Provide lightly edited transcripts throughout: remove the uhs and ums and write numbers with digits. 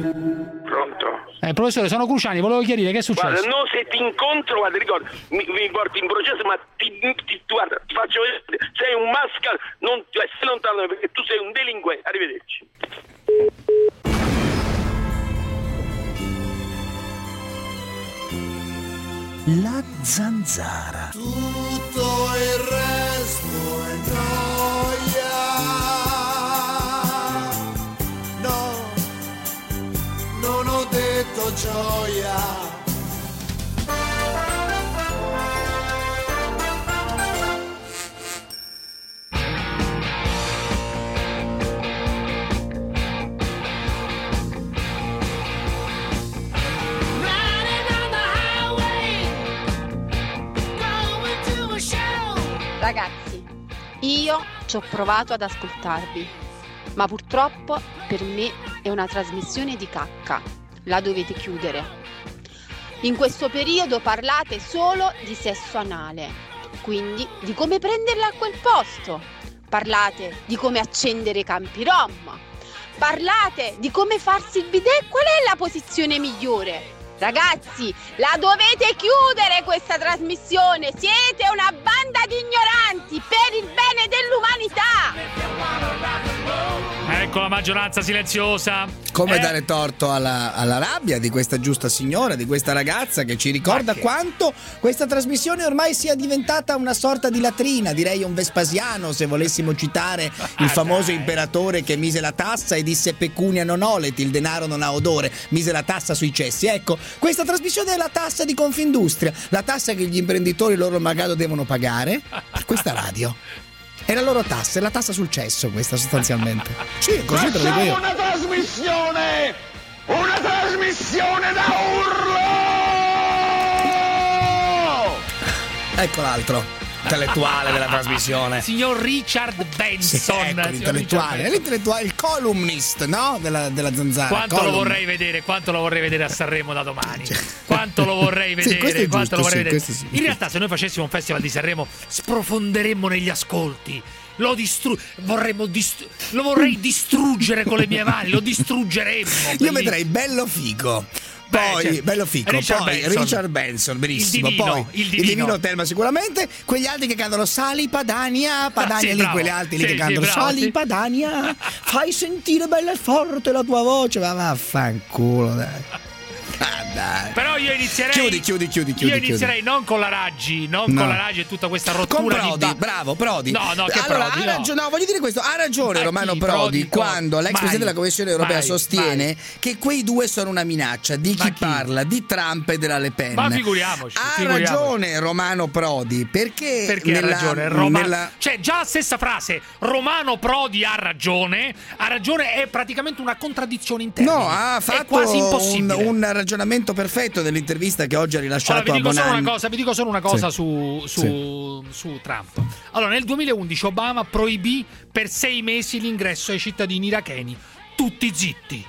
Pronto? Professore, sono Cruciani, volevo chiarire che è successo. Guarda, no, se ti incontro, guarda, ricorda, mi porti in processo, ma guarda, ti faccio vedere, sei un mascal, non stai lontano perché tu sei un delinquente. Arrivederci. La zanzara. Tutto il resto è noia. No, non ho detto gioia. Ragazzi, io ci ho provato ad ascoltarvi, ma purtroppo per me è una trasmissione di cacca. La dovete chiudere. In questo periodo parlate solo di sesso anale, quindi di come prenderla a quel posto. Parlate di come accendere i campi rom. Parlate di come farsi il bidet. Qual è la posizione migliore? Ragazzi, la dovete chiudere questa trasmissione! Siete una banda di ignoranti per il bene dell'umanità! Ecco la maggioranza silenziosa. Come dare torto alla rabbia di questa giusta signora, di questa ragazza che ci ricorda quanto questa trasmissione ormai sia diventata una sorta di latrina, direi un Vespasiano, se volessimo citare il famoso imperatore che mise la tassa e disse pecunia non olet, il denaro non ha odore, mise la tassa sui cessi. Ecco, questa trasmissione è la tassa di Confindustria, la tassa che gli imprenditori loro magari devono pagare per questa radio. È la loro tassa, è la tassa sul cesso questa sostanzialmente. Sì, così te lo dico io. Una trasmissione da urlo! Ecco l'altro intellettuale della trasmissione. Signor Richard Benson. Sì, ecco, l'intellettuale, il columnist, no? Della zanzara. Quanto lo vorrei vedere a Sanremo da domani. Quanto lo vorrei vedere, sì, quanto lo vorrei vedere. Sì. In realtà, se noi facessimo un festival di Sanremo, sprofonderemmo negli ascolti. Lo vorrei distruggere con le mie mani, lo distruggeremmo. Io vedrei Bello Figo. Poi Bello Fico, Richard Benson, benissimo. Il Divino Telma sicuramente. Quegli altri che cantano Sali Padania, sì, lì, quegli altri lì che cantano Sali Padania, fai sentire bella e forte la tua voce. Ma vaffanculo, dai. Dai. Però io inizierei. Chiudi. Io inizierei non con la Raggi, con la Raggi e tutta questa rottura con Prodi, bravo Prodi. No, che allora, Prodi. No, voglio dire questo, ha ragione Romano Prodi quando l'ex presidente della Commissione europea sostiene che quei due sono una minaccia di chi parla di Trump e della Le Pen. Ma figuriamoci. Ragione Romano Prodi, perché ha ragione? Cioè, già la stessa frase, Romano Prodi ha ragione, è praticamente una contraddizione in termini. No, ha fatto è quasi impossibile. Un ragionamento perfetto dell'intervista che oggi ha rilasciato a Bonanni. Vi dico solo una cosa su Trump. Allora, nel 2011 Obama proibì per 6 mesi l'ingresso ai cittadini iracheni. Tutti zitti.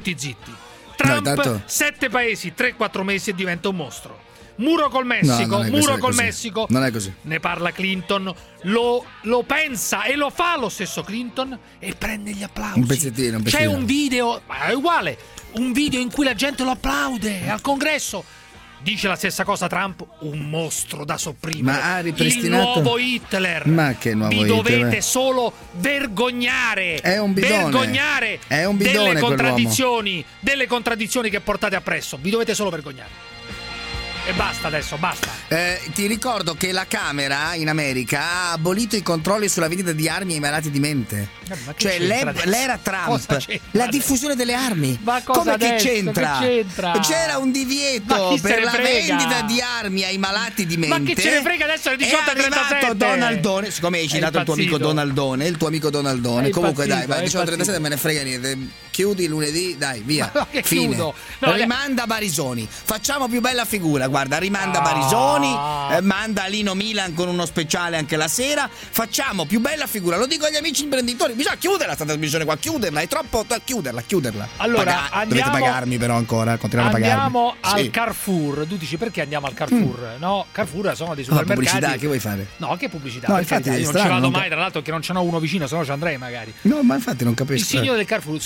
Trump, 7 paesi, 3-4 mesi e diventa un mostro. Muro col Messico, Messico. Non è così. Ne parla Clinton, lo pensa e lo fa lo stesso Clinton e prende gli applausi. Un pezzettino. C'è un video, ma è uguale, un video in cui la gente lo applaude al congresso. Dice la stessa cosa Trump, un mostro da sopprimere. Ma ha ripristinato il nuovo Hitler. Ma che nuovo Vi Hitler? dovete solo vergognare. È un bidone. Vergognare. È un bidone delle contraddizioni che portate appresso. Vi dovete solo vergognare. E basta adesso, basta. Ti ricordo che la Camera in America ha abolito i controlli sulla vendita di armi ai malati di mente. Cioè l'era Trump, la diffusione delle armi. Ma cosa come adesso? che c'entra? C'era un divieto per la vendita di armi ai malati di mente. Ma che ce ne frega adesso alle 18:37? È arrivato Donaldone, siccome hai citato il tuo amico Donaldone, comunque dai, alle 18:37 me ne frega niente. Chiudi lunedì, dai, via. Fine. Rimanda Barisoni. Facciamo più bella figura. Guarda, rimanda Barisoni, manda Lino Milan con uno speciale anche la sera. Facciamo più bella figura. Lo dico agli amici imprenditori. Bisogna chiuderla sta trasmissione qua. Chiuderla. È troppo. Chiuderla. Allora, dovete pagarmi però ancora. Continuare a pagarmi. Andiamo al Carrefour. Tu dici perché andiamo al Carrefour? No, Carrefour sono dei supermercati. Pubblicità, che vuoi fare? No, che pubblicità? No, infatti io non ci vado mai, tra l'altro, che non ce n'ho uno vicino, se no ci andrei magari. No, ma infatti non capisco. Il signore del Carrefour sono una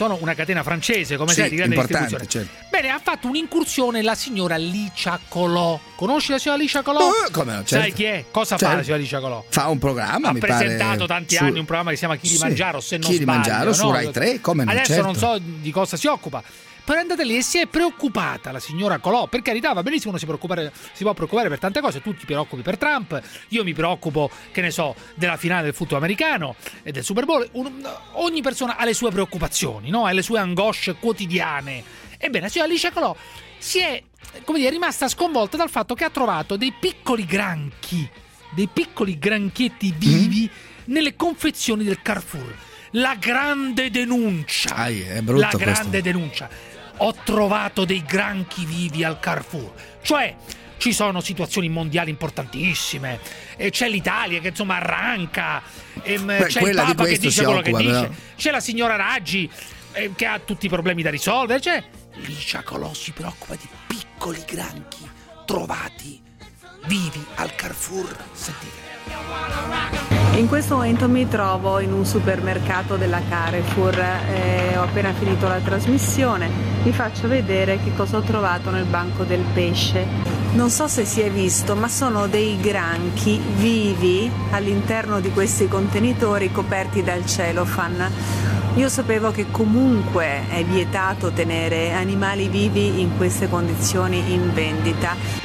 catena francese, come sai, di grande distribuzione. Certo. Bene, ha fatto un'incursione la signora Licia Colò. Conosci la signora Licia Colò? Come no, certo. Sai chi è? Cosa fa la signora Licia Colò? Fa un programma, ha presentato tanti anni un programma che si chiama Kilimangiaro, se non sbaglio. Kilimangiaro su Rai 3, come no, adesso certo. non so di cosa si occupa. Però è andata lì e si è preoccupata la signora Colò. Per carità, va benissimo, uno si può preoccupare per tante cose. Tu ti preoccupi per Trump, io mi preoccupo, che ne so, della finale del football americano e del Super Bowl. Ogni persona ha le sue preoccupazioni, no? Ha le sue angosce quotidiane. Ebbene, la signora Licia Colò si è, come dire, rimasta sconvolta dal fatto che ha trovato dei piccoli granchi, dei piccoli granchietti vivi nelle confezioni del Carrefour. La grande denuncia. È brutto la grande denuncia. Ho trovato dei granchi vivi al Carrefour. Cioè, ci sono situazioni mondiali importantissime. C'è l'Italia che insomma arranca. C'è il Papa che dice quello che dice. Però. C'è la signora Raggi che ha tutti i problemi da risolvere. C'è Licia Colò si preoccupa di piccoli granchi trovati vivi al Carrefour. Sentite. In questo momento mi trovo in un supermercato della Carrefour, ho appena finito la trasmissione, vi faccio vedere che cosa ho trovato nel banco del pesce. Non so se si è visto, ma sono dei granchi vivi all'interno di questi contenitori coperti dal cellophane. Io sapevo che comunque è vietato tenere animali vivi in queste condizioni in vendita.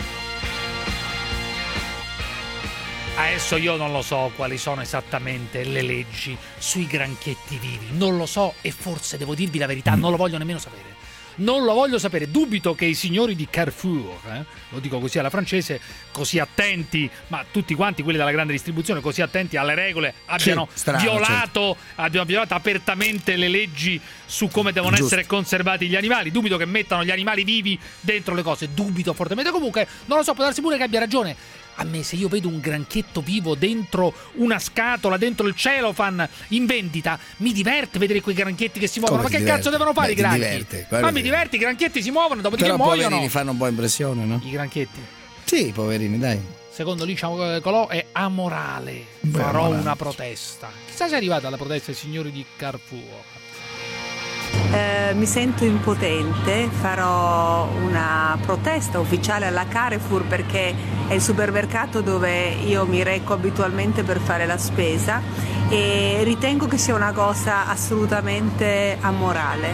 Adesso io non lo so quali sono esattamente le leggi sui granchietti vivi, non lo so e forse devo dirvi la verità, non lo voglio nemmeno sapere. Non lo voglio sapere, dubito che i signori di Carrefour, lo dico così alla francese, così attenti, ma tutti quanti quelli della grande distribuzione, così attenti alle regole, abbiano violato apertamente le leggi su come devono essere conservati gli animali. Dubito che mettano gli animali vivi dentro le cose, dubito fortemente. Comunque, non lo so, può darsi pure che abbia ragione. A me, se io vedo un granchietto vivo dentro una scatola, dentro il cellophane in vendita, mi diverte vedere quei granchietti che si muovono. Ma che cazzo devono fare i granchi? Ma mi diverte, i granchietti si muovono, dopodiché però muoiono. Poverini fanno un po' impressione, no? I granchietti? Sì, poverini, dai. Secondo Licia Colò è amorale. Farò una protesta. Chissà se è arrivata alla protesta dei signori di Carrefour. Mi sento impotente, farò una protesta ufficiale alla Carrefour perché è il supermercato dove io mi reco abitualmente per fare la spesa e ritengo che sia una cosa assolutamente amorale.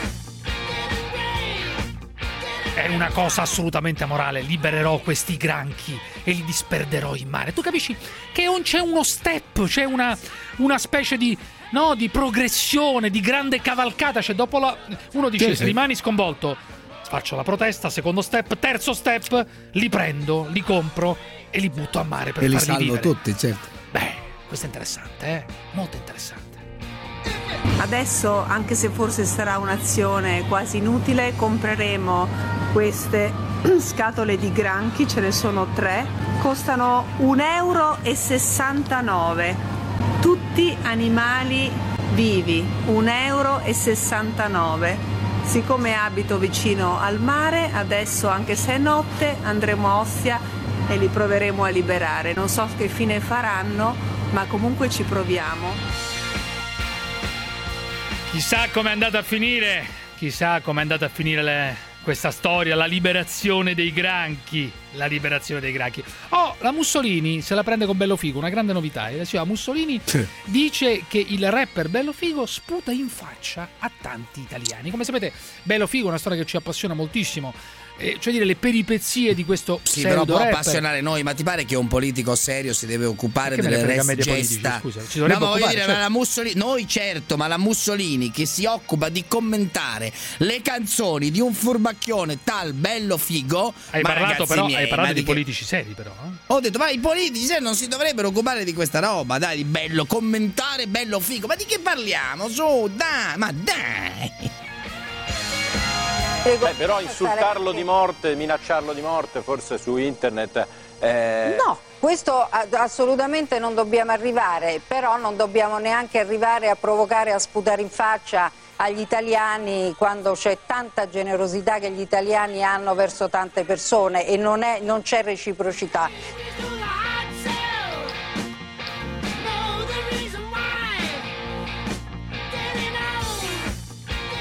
È una cosa assolutamente amorale, libererò questi granchi e li disperderò in mare. Tu capisci che c'è uno step, c'è una specie di progressione, di grande cavalcata. Cioè dopo uno dice se rimani sconvolto, faccio la protesta, secondo step, terzo step, li prendo, li compro e li butto a mare per farli vivere. E li salvo tutti, certo. Beh, questo è interessante, molto interessante. Adesso, anche se forse sarà un'azione quasi inutile, compreremo queste scatole di granchi, ce ne sono 3, costano €1,69. Tutti animali vivi, €1,69. Siccome abito vicino al mare, adesso anche se è notte andremo a Ostia e li proveremo a liberare. Non so che fine faranno, ma comunque ci proviamo. Chissà com'è andata a finire, questa storia, la liberazione dei granchi. La Mussolini se la prende con Bello Figo, una grande novità. La signora Mussolini dice che il rapper Bello Figo sputa in faccia a tanti italiani. Come sapete, Bello Figo è una storia che ci appassiona moltissimo. Cioè dire le peripezie di questo però può appassionare noi, ma ti pare che un politico serio si deve occupare delle res gesta? Scusa, ci dovrebbe occupare, dire, cioè... la Mussolini, noi certo, ma la Mussolini che si occupa di commentare le canzoni di un furbacchione tal Bello Figo. Hai parlato di politici seri, però. Ho detto, ma i politici seri non si dovrebbero occupare di questa roba, dai, di bello commentare Bello Figo. Ma di che parliamo? Su, dai, ma dai. Però insultarlo di morte, minacciarlo di morte forse su internet... No, questo assolutamente non dobbiamo arrivare, però non dobbiamo neanche arrivare a provocare, a sputare in faccia agli italiani quando c'è tanta generosità che gli italiani hanno verso tante persone e non c'è reciprocità.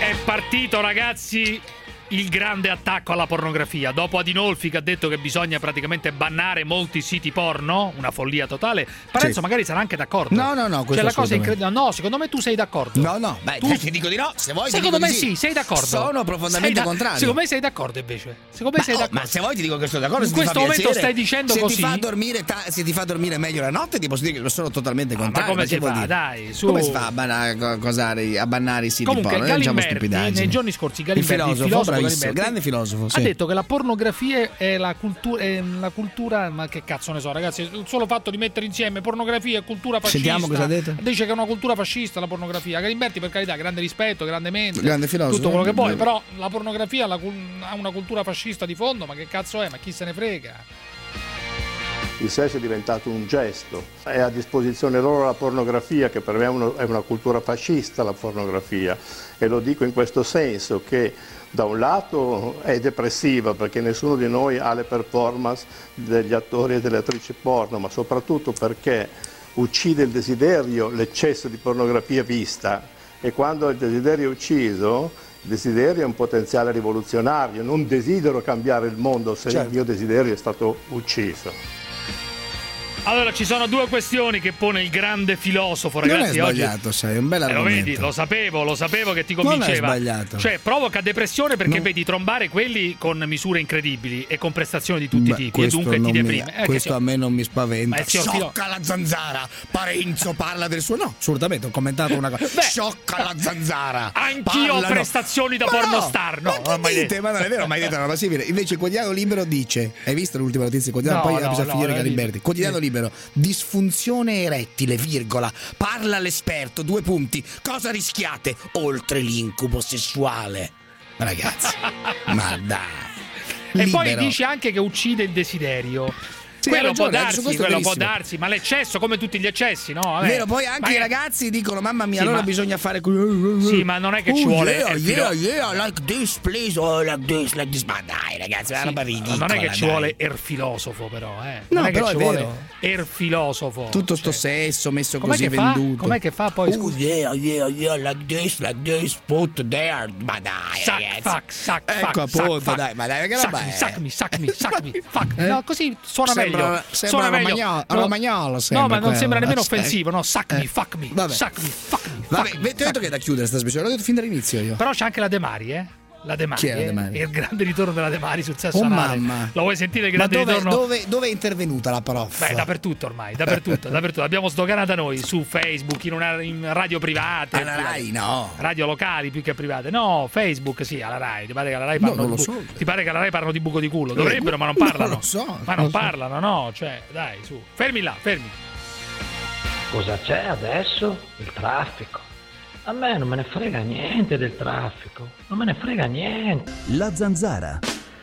È partito, ragazzi, il grande attacco alla pornografia. Dopo Adinolfi che ha detto che bisogna praticamente bannare molti siti porno, una follia totale. Parenzo magari sarà anche d'accordo. No, cioè la cosa incredibile. No, secondo me tu sei d'accordo. No, beh, ti dico di no. Se vuoi, secondo me sì, sei d'accordo. Sono profondamente contrario. Secondo me sei d'accordo invece. Secondo me sei d'accordo. Ma se vuoi ti dico che sono d'accordo. In questo momento stai dicendo se così. Se ti fa dormire meglio la notte, ti posso dire che sono totalmente contrario. Ma come si fa? Dai, su. Come si fa a bannare i siti porno? Comunque, Galimberti, nei giorni scorsi, Galimberti, il filosofo bravissimo, grande filosofo, ha detto che la pornografia è la cultura, ma che cazzo ne so, ragazzi, il solo fatto di mettere insieme pornografia e cultura fascista. Sentiamo cosa ha detto. Dice che è una cultura fascista la pornografia. Galimberti, per carità, grande rispetto, grande mente, grande filosofo, tutto quello che vuoi, però la pornografia ha una cultura fascista di fondo, ma che cazzo è? Ma chi se ne frega? Il sesso è diventato un gesto, è a disposizione loro la pornografia, che per me è una cultura fascista la pornografia, e lo dico in questo senso che da un lato è depressiva perché nessuno di noi ha le performance degli attori e delle attrici porno, ma soprattutto perché uccide il desiderio, l'eccesso di pornografia vista, e quando il desiderio è ucciso, il desiderio è un potenziale rivoluzionario, non desidero cambiare il mondo se il mio desiderio è stato ucciso. Allora, ci sono due questioni che pone il grande filosofo, ragazzi. Non è sbagliato, oggi. Sai, è un bel argomento. Lo vedi, lo sapevo che ti convinceva. Non è sbagliato. Cioè, provoca depressione perché vedi trombare quelli con misure incredibili e con prestazioni di tutti i tipi, e dunque ti deprime. Questo a me non mi spaventa. Sciocca la zanzara. Parenzo parla del suo. No, assolutamente, ho commentato una cosa. Sciocca la zanzara. Anch'io ho prestazioni da pornostar. No, non mai detto. Ma non è vero, mai detto una roba simile. Invece il Quotidiano Libero dice: hai visto l'ultima notizia? Quotidiano, poi bisogna finire Galimberti. Quotidiano Libero. Disfunzione erettile, virgola. Parla l'esperto, 2 punti. Cosa rischiate oltre l'incubo sessuale? Ragazzi, ma dai. E poi dice anche che uccide il desiderio. Sì, quello può darsi, ma l'eccesso, come tutti gli eccessi, no? Vabbè. Vero, poi anche i ragazzi dicono: mamma mia, allora bisogna fare così. Sì, ma non è che ci vuole. Like this, please, like this. Ma dai, ragazzi, è una roba ridicola. Non è che ci vuole filosofo, però, non è che ci vuole filosofo. Tutto sto sesso messo così venduto. Com'è che fa poi? Like this, put there. Ma dai, suck. Ecco appunto, dai, ma dai, che roba è? Suck me, fuck. No, così suona meglio. Sembra romagnolo. No, ma non sembra nemmeno offensivo. No, suck me, fuck me. Vabbè, ti ho detto che è da chiudere sta trasmissione, l'ho detto fin dall'inizio io. Però c'è anche la De Mari, La De Mari. Chi è la De Mari? È il grande ritorno della De Mari sul sesso anale. Mamma. Lo vuoi sentire il grande ritorno? Dove è intervenuta la prof? Beh, dappertutto ormai, dappertutto. L'abbiamo sdoganata noi su Facebook, in radio private. Alla Rai no. Radio locali più che private. No, Facebook sì, alla Rai. Ti pare che alla Rai parlano Ti pare che alla Rai parlano di buco di culo? Dovrebbero, ma non parlano. Non lo so. Ma non parlano, no, cioè, dai, su. Fermi là, fermi. Cosa c'è adesso? Il traffico. A me non me ne frega niente del traffico, non me ne frega niente. La zanzara.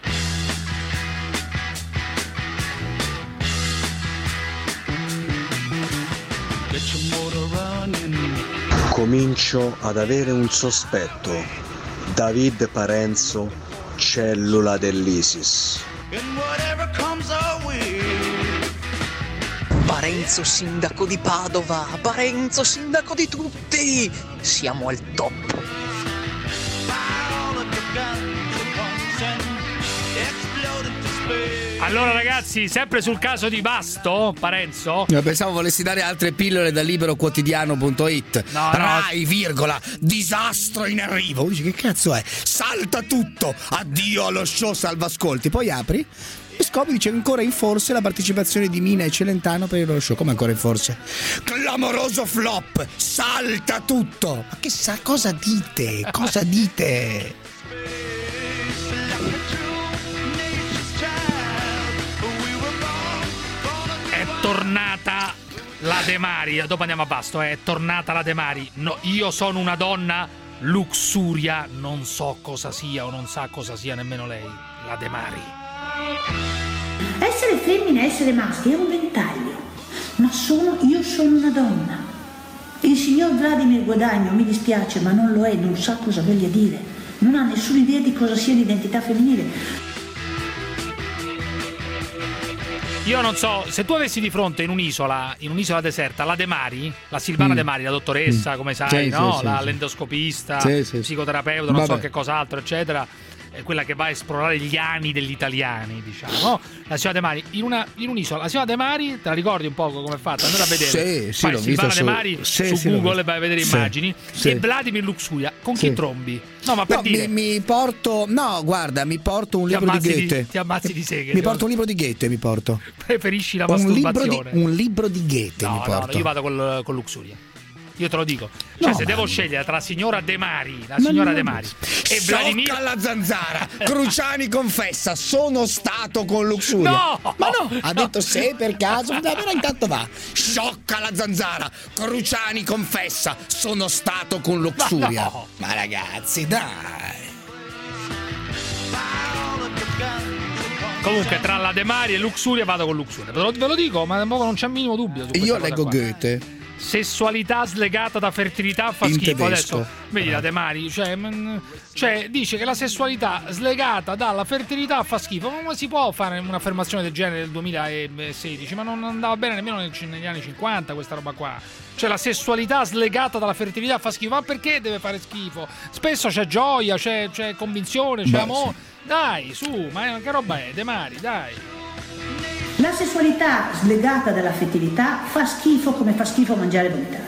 Comincio ad avere un sospetto. David Parenzo, cellula dell'ISIS. Parenzo sindaco di Padova, Parenzo sindaco di tutti, siamo al top. Allora ragazzi, sempre sul caso di Basto, Parenzo. Io pensavo volessi dare altre pillole da liberoquotidiano.it. No. Rai, virgola, disastro in arrivo. Dici, che cazzo è? Salta tutto, addio allo show salvascolti. Poi apri e scopri, dice ancora in forse la partecipazione di Mina e Celentano per il loro show. Come ancora in forse? Clamoroso flop, salta tutto. Ma che sa, cosa dite? Cosa dite? È tornata la De Mari. Dopo andiamo a Basto. È tornata la De Mari. No, io sono una donna luxuria. Non so cosa sia o non sa cosa sia nemmeno lei. La De Mari. Essere femmina e essere maschio è un ventaglio, ma io sono una donna. Il signor Vladimir Guadagno, mi dispiace, ma non lo è, non sa cosa voglia dire, non ha nessuna idea di cosa sia l'identità femminile. Io non so, se tu avessi di fronte in un'isola deserta, la De Mari, la Silvana De Mari, la dottoressa, come sai, no? L'endoscopista, psicoterapeuta, non so che cos'altro, eccetera, quella che va a esplorare gli ani degli italiani, diciamo. La signora De Mari in un'isola, la signora De Mari, te la ricordi un poco come è fatta? Andate a vedere. Sì, l'ho Silvana vista De Mari su Google e vai a vedere immagini. E Vladimir Luxuria, con chi trombi? No, ma per dire. Mi porto un libro di Goethe. Ti ammazzi di seghe. Mi porto un libro di Goethe, mi porto. Preferisci la masturbazione? Un libro di Goethe mi porto. No, io vado con Luxuria. Io te lo dico. Cioè, se devo scegliere tra la signora De Mari, e Vladimir. Sciocca la zanzara. Cruciani confessa, sono stato con Luxuria. No! Ma no, ha detto se per caso, però intanto va. Sciocca la zanzara. Cruciani confessa, sono stato con Luxuria. Ma ragazzi, dai. Comunque tra la De Mari e Luxuria vado con Luxuria. Ve lo dico, ma non c'è il minimo dubbio. Io leggo Goethe. Sessualità slegata da fertilità fa in schifo. Tedesco. Adesso vedi la De Mari, cioè dice che la sessualità slegata dalla fertilità fa schifo. Ma come si può fare un'affermazione del genere nel 2016? Ma non andava bene nemmeno negli anni 50 questa roba qua. Cioè la sessualità slegata dalla fertilità fa schifo. Ma perché deve fare schifo? Spesso c'è gioia, c'è convinzione, c'è amore. Sì. Dai, su, ma che roba è, De Mari, dai. La sessualità slegata dalla fertilità fa schifo come fa schifo mangiare e vomitare.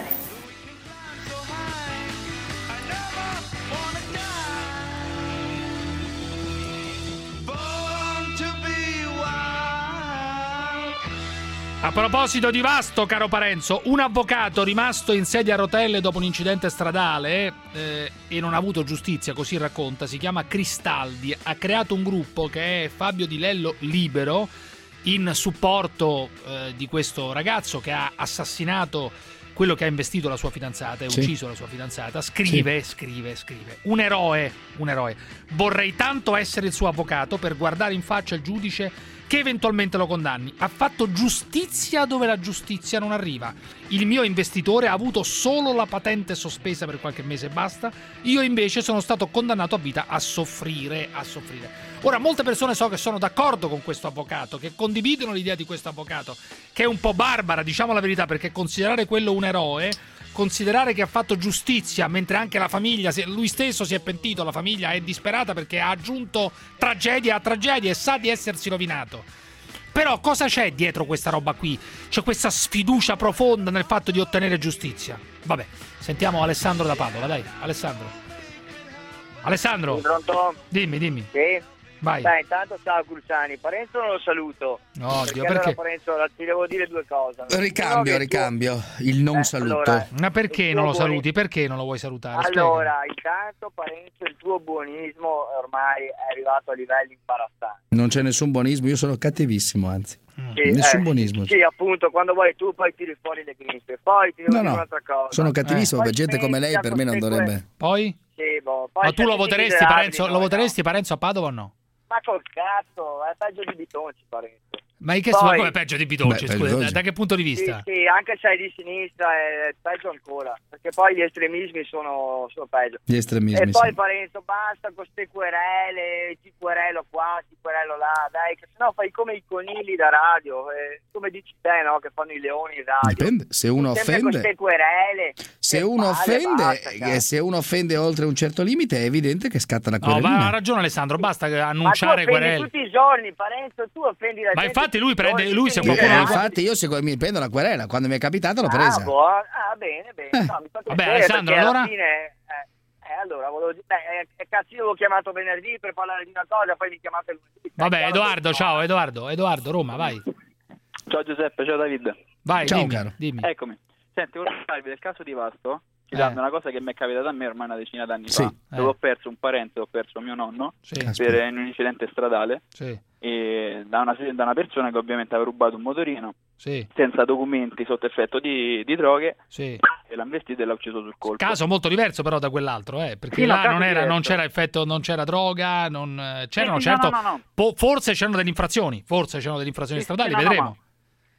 A proposito di Vasto, caro Parenzo, un avvocato rimasto in sedia a rotelle dopo un incidente stradale e non ha avuto giustizia, così racconta, si chiama Cristaldi, ha creato un gruppo che è Fabio Di Lello Libero, in supporto di questo ragazzo che ha assassinato quello che ha investito la sua fidanzata e ucciso la sua fidanzata. Scrive un eroe. Vorrei tanto essere il suo avvocato per guardare in faccia il giudice che eventualmente lo condanni. Ha fatto giustizia dove la giustizia non arriva. Il mio investitore ha avuto solo la patente sospesa per qualche mese e basta. Io invece sono stato condannato a vita a soffrire. Ora, molte persone so che sono d'accordo con questo avvocato, che condividono l'idea di questo avvocato, che è un po' barbara, diciamo la verità, perché considerare quello un eroe, considerare che ha fatto giustizia, mentre anche la famiglia, lui stesso si è pentito, la famiglia è disperata perché ha aggiunto tragedia a tragedia e sa di essersi rovinato. Però cosa c'è dietro questa roba qui? C'è questa sfiducia profonda nel fatto di ottenere giustizia. Vabbè, sentiamo Alessandro da Padova, dai, Alessandro. Pronto? Dimmi. Sì. Vai. Beh, intanto ciao Cruciani, Parenzo non lo saluto. Oddio, perché? Allora, Parenzo, ti devo dire due cose. Ricambio, il non saluto. Allora, ma perché non lo saluti? Perché non lo vuoi salutare? Allora, intanto Parenzo, il tuo buonismo ormai è arrivato a livelli imbarazzanti. Non c'è nessun buonismo, io sono cattivissimo, anzi. Sì, nessun buonismo. Sì, appunto, quando vuoi tu poi tiri fuori le grinfie. Poi ti devo dire un'altra cosa. Sono cattivissimo, per gente come lei per me non dovrebbe. Poi? Sì, poi ma tu lo voteresti Parenzo a Padova o no? Ma col cazzo, è peggio di Bitonci, Parenzo. Ma in che senso come peggio di Bitonci? Scusa, da che punto di vista? Sì, anche se è di sinistra è peggio ancora, perché poi gli estremismi sono peggio. Gli estremismi. E poi Parenzo, basta con ste querele, ti querelo qua, ti querelo là, dai, che sennò fai come i conigli da radio, come dici te, no? Che fanno i leoni in radio. Dipende, se uno offende. Queste querele. Se uno offende oltre un certo limite, è evidente che scatta la querelina. No, ma ha ragione Alessandro, basta annunciare querele. Ma tutti i giorni, Parenzo, tu offendi la gente. Ma infatti lui se qualcuno infatti io se mi prendo la querela, quando mi è capitato l'ho presa. Bene. No, mi vabbè, Alessandro, allora allora volevo dire, cazzo, io avevo chiamato venerdì per parlare di una cosa, poi mi chiamate lunedì. Vabbè, Edoardo, ciao, Edoardo, Roma, vai. Ciao Giuseppe, ciao David. Vai, ciao, caro. Dimmi. Eccomi. Senti, volevo parlarvi del caso di Vasto, citando una cosa che mi è capitata a me ormai una decina d'anni fa, dove ho perso un parente, ho perso mio nonno per un incidente stradale e da una persona che ovviamente aveva rubato un motorino senza documenti, sotto effetto di droghe, e l'ha investito e l'ha ucciso sul colpo. Caso molto diverso però da quell'altro, perché là non c'era effetto, non c'era droga, c'erano forse c'erano delle infrazioni stradali, vedremo.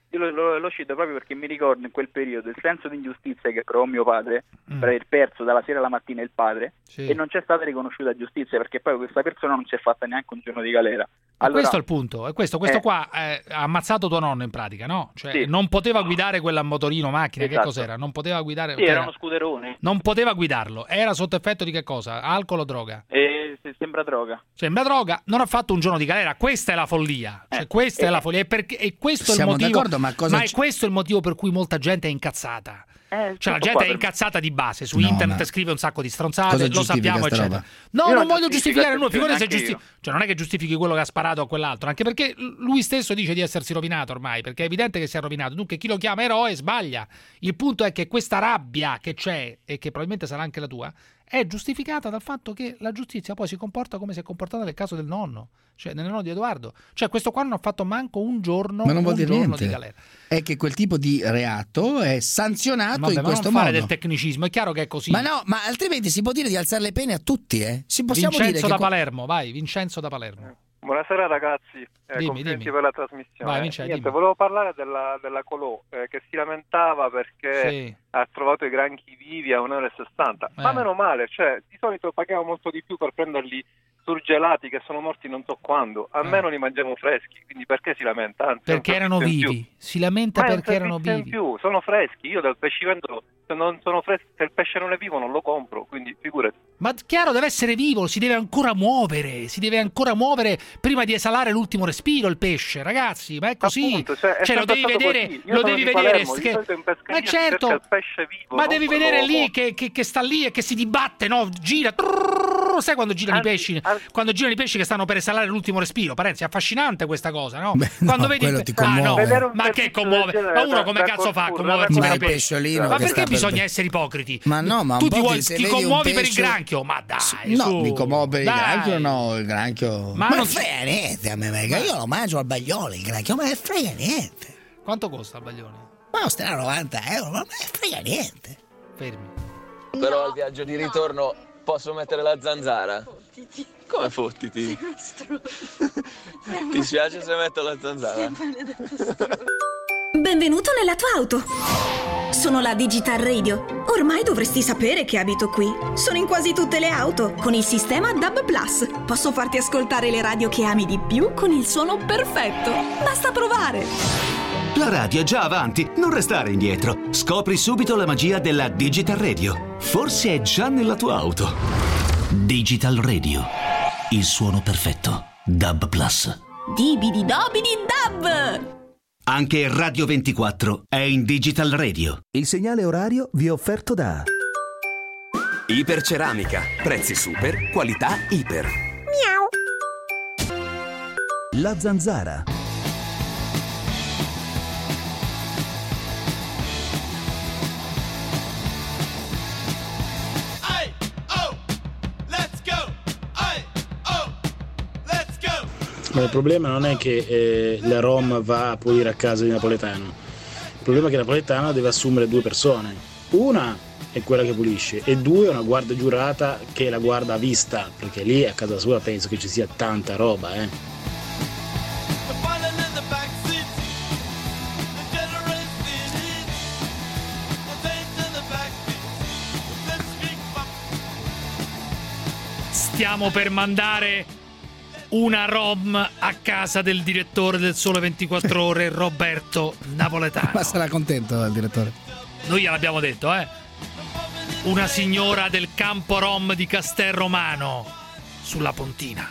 Io lo cito proprio perché mi ricordo in quel periodo il senso di ingiustizia che provò mio padre per aver perso dalla sera alla mattina il padre, e non c'è stata riconosciuta giustizia, perché poi questa persona non si è fatta neanche un giorno di galera. Allora, questo è il punto, questo qua ha ammazzato tuo nonno in pratica, no? Cioè, sì. Non poteva guidare quella motorino, macchina, esatto. Che cos'era? Non poteva guidare. Sì, era uno scuderone. Non poteva guidarlo, era sotto effetto di che cosa? Alcol o droga? Sembra droga. Sembra droga, non ha fatto un giorno di galera, questa è la follia. Cioè, questa è la follia, e questo è il motivo. Ma è questo il motivo per cui molta gente è incazzata. Cioè la gente è incazzata di base, su internet scrive un sacco di stronzate, lo sappiamo, eccetera. No, non voglio giustificare nulla, figurati se cioè non è che giustifichi quello che ha sparato a quell'altro, anche perché lui stesso dice di essersi rovinato ormai, perché è evidente che si è rovinato, dunque chi lo chiama eroe sbaglia. Il punto è che questa rabbia che c'è, e che probabilmente sarà anche la tua, è giustificata dal fatto che la giustizia poi si comporta come si è comportata nel caso del nonno, cioè nel nonno di Edoardo. Cioè questo qua non ha fatto manco un giorno, ma non vuol dire niente. Di galera. È che quel tipo di reato è sanzionato in questo modo. Fare del tecnicismo, è chiaro che è così. Ma no, ma altrimenti si può dire di alzare le pene a tutti, possiamo Vincenzo dire da Palermo, vai, Vincenzo da Palermo. Buonasera ragazzi, complimenti per la trasmissione. Vai, Niente, volevo parlare della Colò, che si lamentava perché ha trovato i granchi vivi a 1,60 €. Ma meno male, cioè di solito paghiamo molto di più per prenderli surgelati che sono morti non so quando, almeno li mangiamo freschi, quindi perché si lamenta? Anzi, perché erano vivi, si lamenta perché erano vivi. In più, sono freschi, io dal pescivendolo, se non sono freschi, se il pesce non è vivo non lo compro, quindi figurati. Ma chiaro, deve essere vivo, si deve ancora muovere prima di esalare l'ultimo respiro il pesce, ragazzi, ma è così. Appunto, cioè lo devi vedere, lo devi vedere. Ma certo, il pesce vivo, ma devi vedere lì che sta lì e che si dibatte, no? Gira. Sai quando girano i pesci? Quando girano i pesci che stanno per esalare l'ultimo respiro, Parenzi, è affascinante questa cosa, no? Quando vedi quello ti commuove. ma che commuove? Ma uno come cazzo fa a commuoversi per i pesci? Ma perché bisogna essere ipocriti? Ma no, ma tu ti commuovi per il granchio? Ma dai, no, mi commuovo per il granchio, no, il granchio. Ma non frega niente a me, io lo mangio al baglione, il granchio, ma non frega niente. Quanto costa il baglione? Ma costerà 90 €, ma non frega niente. Fermi. Però al viaggio di ritorno posso mettere la zanzara? Fottiti. Come fottiti? Ti spiace se metto la zanzara? Benvenuto nella tua auto. Sono la Digital Radio. Ormai dovresti sapere che abito qui. Sono in quasi tutte le auto con il sistema DAB+. Posso farti ascoltare le radio che ami di più con il suono perfetto. Basta provare. La radio è già avanti, non restare indietro. Scopri subito la magia della Digital Radio. Forse è già nella tua auto. Digital Radio. Il suono perfetto. DAB+. Dibidi-dobidi-dab! Anche Radio 24 è in Digital Radio. Il segnale orario vi è offerto da Iperceramica. Prezzi super, qualità iper. Miau. La Zanzara. Ma il problema non è che la Rom va a pulire a casa di Napoletano, il problema è che Napoletano deve assumere 2 persone, una è quella che pulisce e 2 è una guardia giurata che la guarda a vista, perché lì a casa sua penso che ci sia tanta roba, Stiamo per mandare una rom a casa del direttore del Sole 24 Ore, Roberto Napoletano. Ma sarà contento il direttore? Noi gliel'abbiamo detto, una signora del campo rom di Castelromano, sulla Pontina.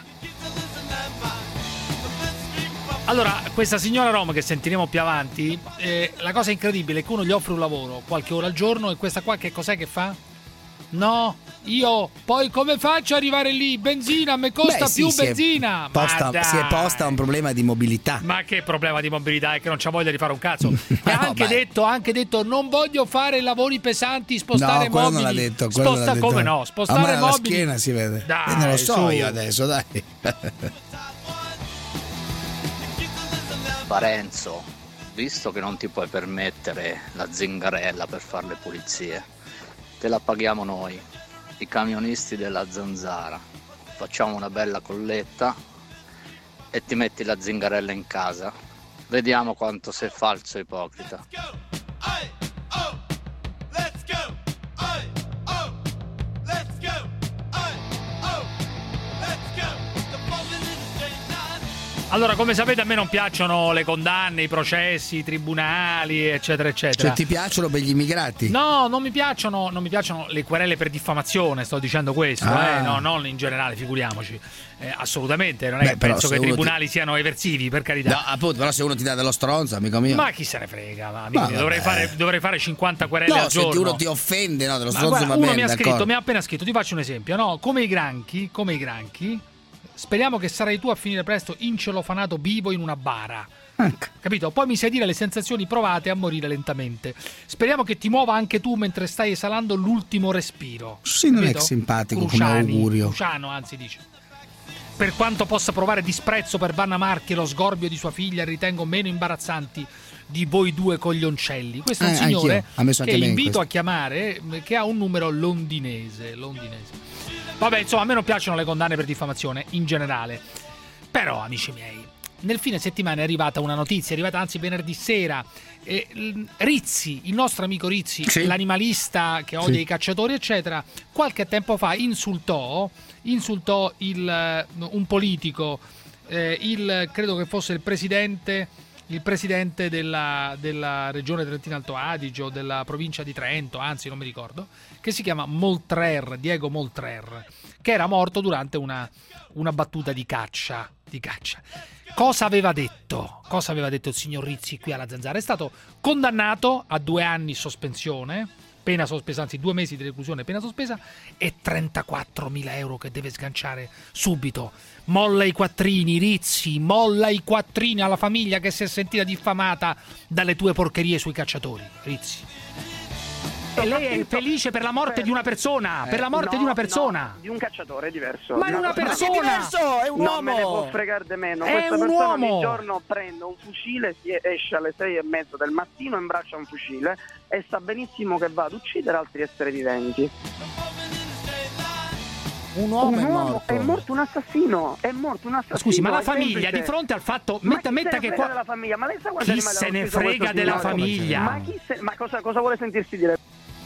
Allora, questa signora rom che sentiremo più avanti, la cosa incredibile è che uno gli offre un lavoro qualche ora al giorno e questa qua che cos'è che fa? No, io poi come faccio ad arrivare lì? Benzina, mi costa più benzina. Si è posta un problema di mobilità. Ma che problema di mobilità? È che non c'ha voglia di fare un cazzo. E ha anche detto non voglio fare lavori pesanti, spostare mobili. Non l'ha detto, come no? Spostare mobili. La schiena si vede. Dai, non lo so io adesso, dai. Parenzo, visto che non ti puoi permettere la zingarella per fare le pulizie, te la paghiamo noi, i camionisti della Zanzara. Facciamo una bella colletta e ti metti la zingarella in casa Vediamo quanto sei falso e ipocrita. Allora, come sapete, a me non piacciono le condanne, i processi, i tribunali, eccetera, eccetera. Cioè, ti piacciono per gli immigrati? No, non mi piacciono le querele per diffamazione, sto dicendo questo, no, non in generale, figuriamoci. Assolutamente, non è che penso che i tribunali siano eversivi, per carità. No, appunto, però se uno ti dà dello stronzo, amico mio. Ma chi se ne frega, amico mio, dovrei fare 50 querele al giorno. Se uno ti offende, no, dello stronzo guarda, va bene. Uno mi ha appena scritto, ti faccio un esempio, no? Come i granchi. Speriamo che sarai tu a finire presto incelofanato vivo in una bara. Capito? Poi mi sai dire le sensazioni provate a morire lentamente. Speriamo che ti muova anche tu mentre stai esalando l'ultimo respiro. Sì, non è simpatico come augurio. Cruciano, anzi, dice. Per quanto possa provare disprezzo per Vanna Marchi e lo sgorbio di sua figlia, ritengo meno imbarazzanti di voi due coglioncelli. Questo è un signore che invito a chiamare, che ha un numero londinese. Vabbè, insomma, a me non piacciono le condanne per diffamazione in generale. Però, amici miei, nel fine settimana è arrivata una notizia, anzi venerdì sera. Rizzi, il nostro amico Rizzi, sì, l'animalista che odia i cacciatori, eccetera, qualche tempo fa insultò un politico, credo che fosse il presidente della regione Trentino Alto Adige o della provincia di Trento, anzi non mi ricordo, che si chiama Moltrer, Diego Moltrer, che era morto durante una battuta di caccia. Cosa aveva detto il signor Rizzi qui alla Zanzara? È stato condannato a 2 anni sospensione, pena sospesa, anzi 2 mesi di reclusione, pena sospesa, e 34.000 euro che deve sganciare subito. Molla i quattrini, Rizzi, molla i quattrini alla famiglia che si è sentita diffamata dalle tue porcherie sui cacciatori, Rizzi. E lei è felice per la morte di una persona, di un cacciatore diverso. Ma è una persona! È diverso, è un uomo! Non me ne può fregare di meno. È Questa un persona uomo! ogni giorno prende un fucile, esce alle 6:30 del mattino, imbraccia un fucile e sa benissimo che va ad uccidere altri esseri viventi. Un uomo è morto un assassino. Scusi, ma la famiglia di fronte al fatto, metta che qua della famiglia, ma lei sa chi se ne frega della famiglia? Ma cosa vuole sentirsi dire?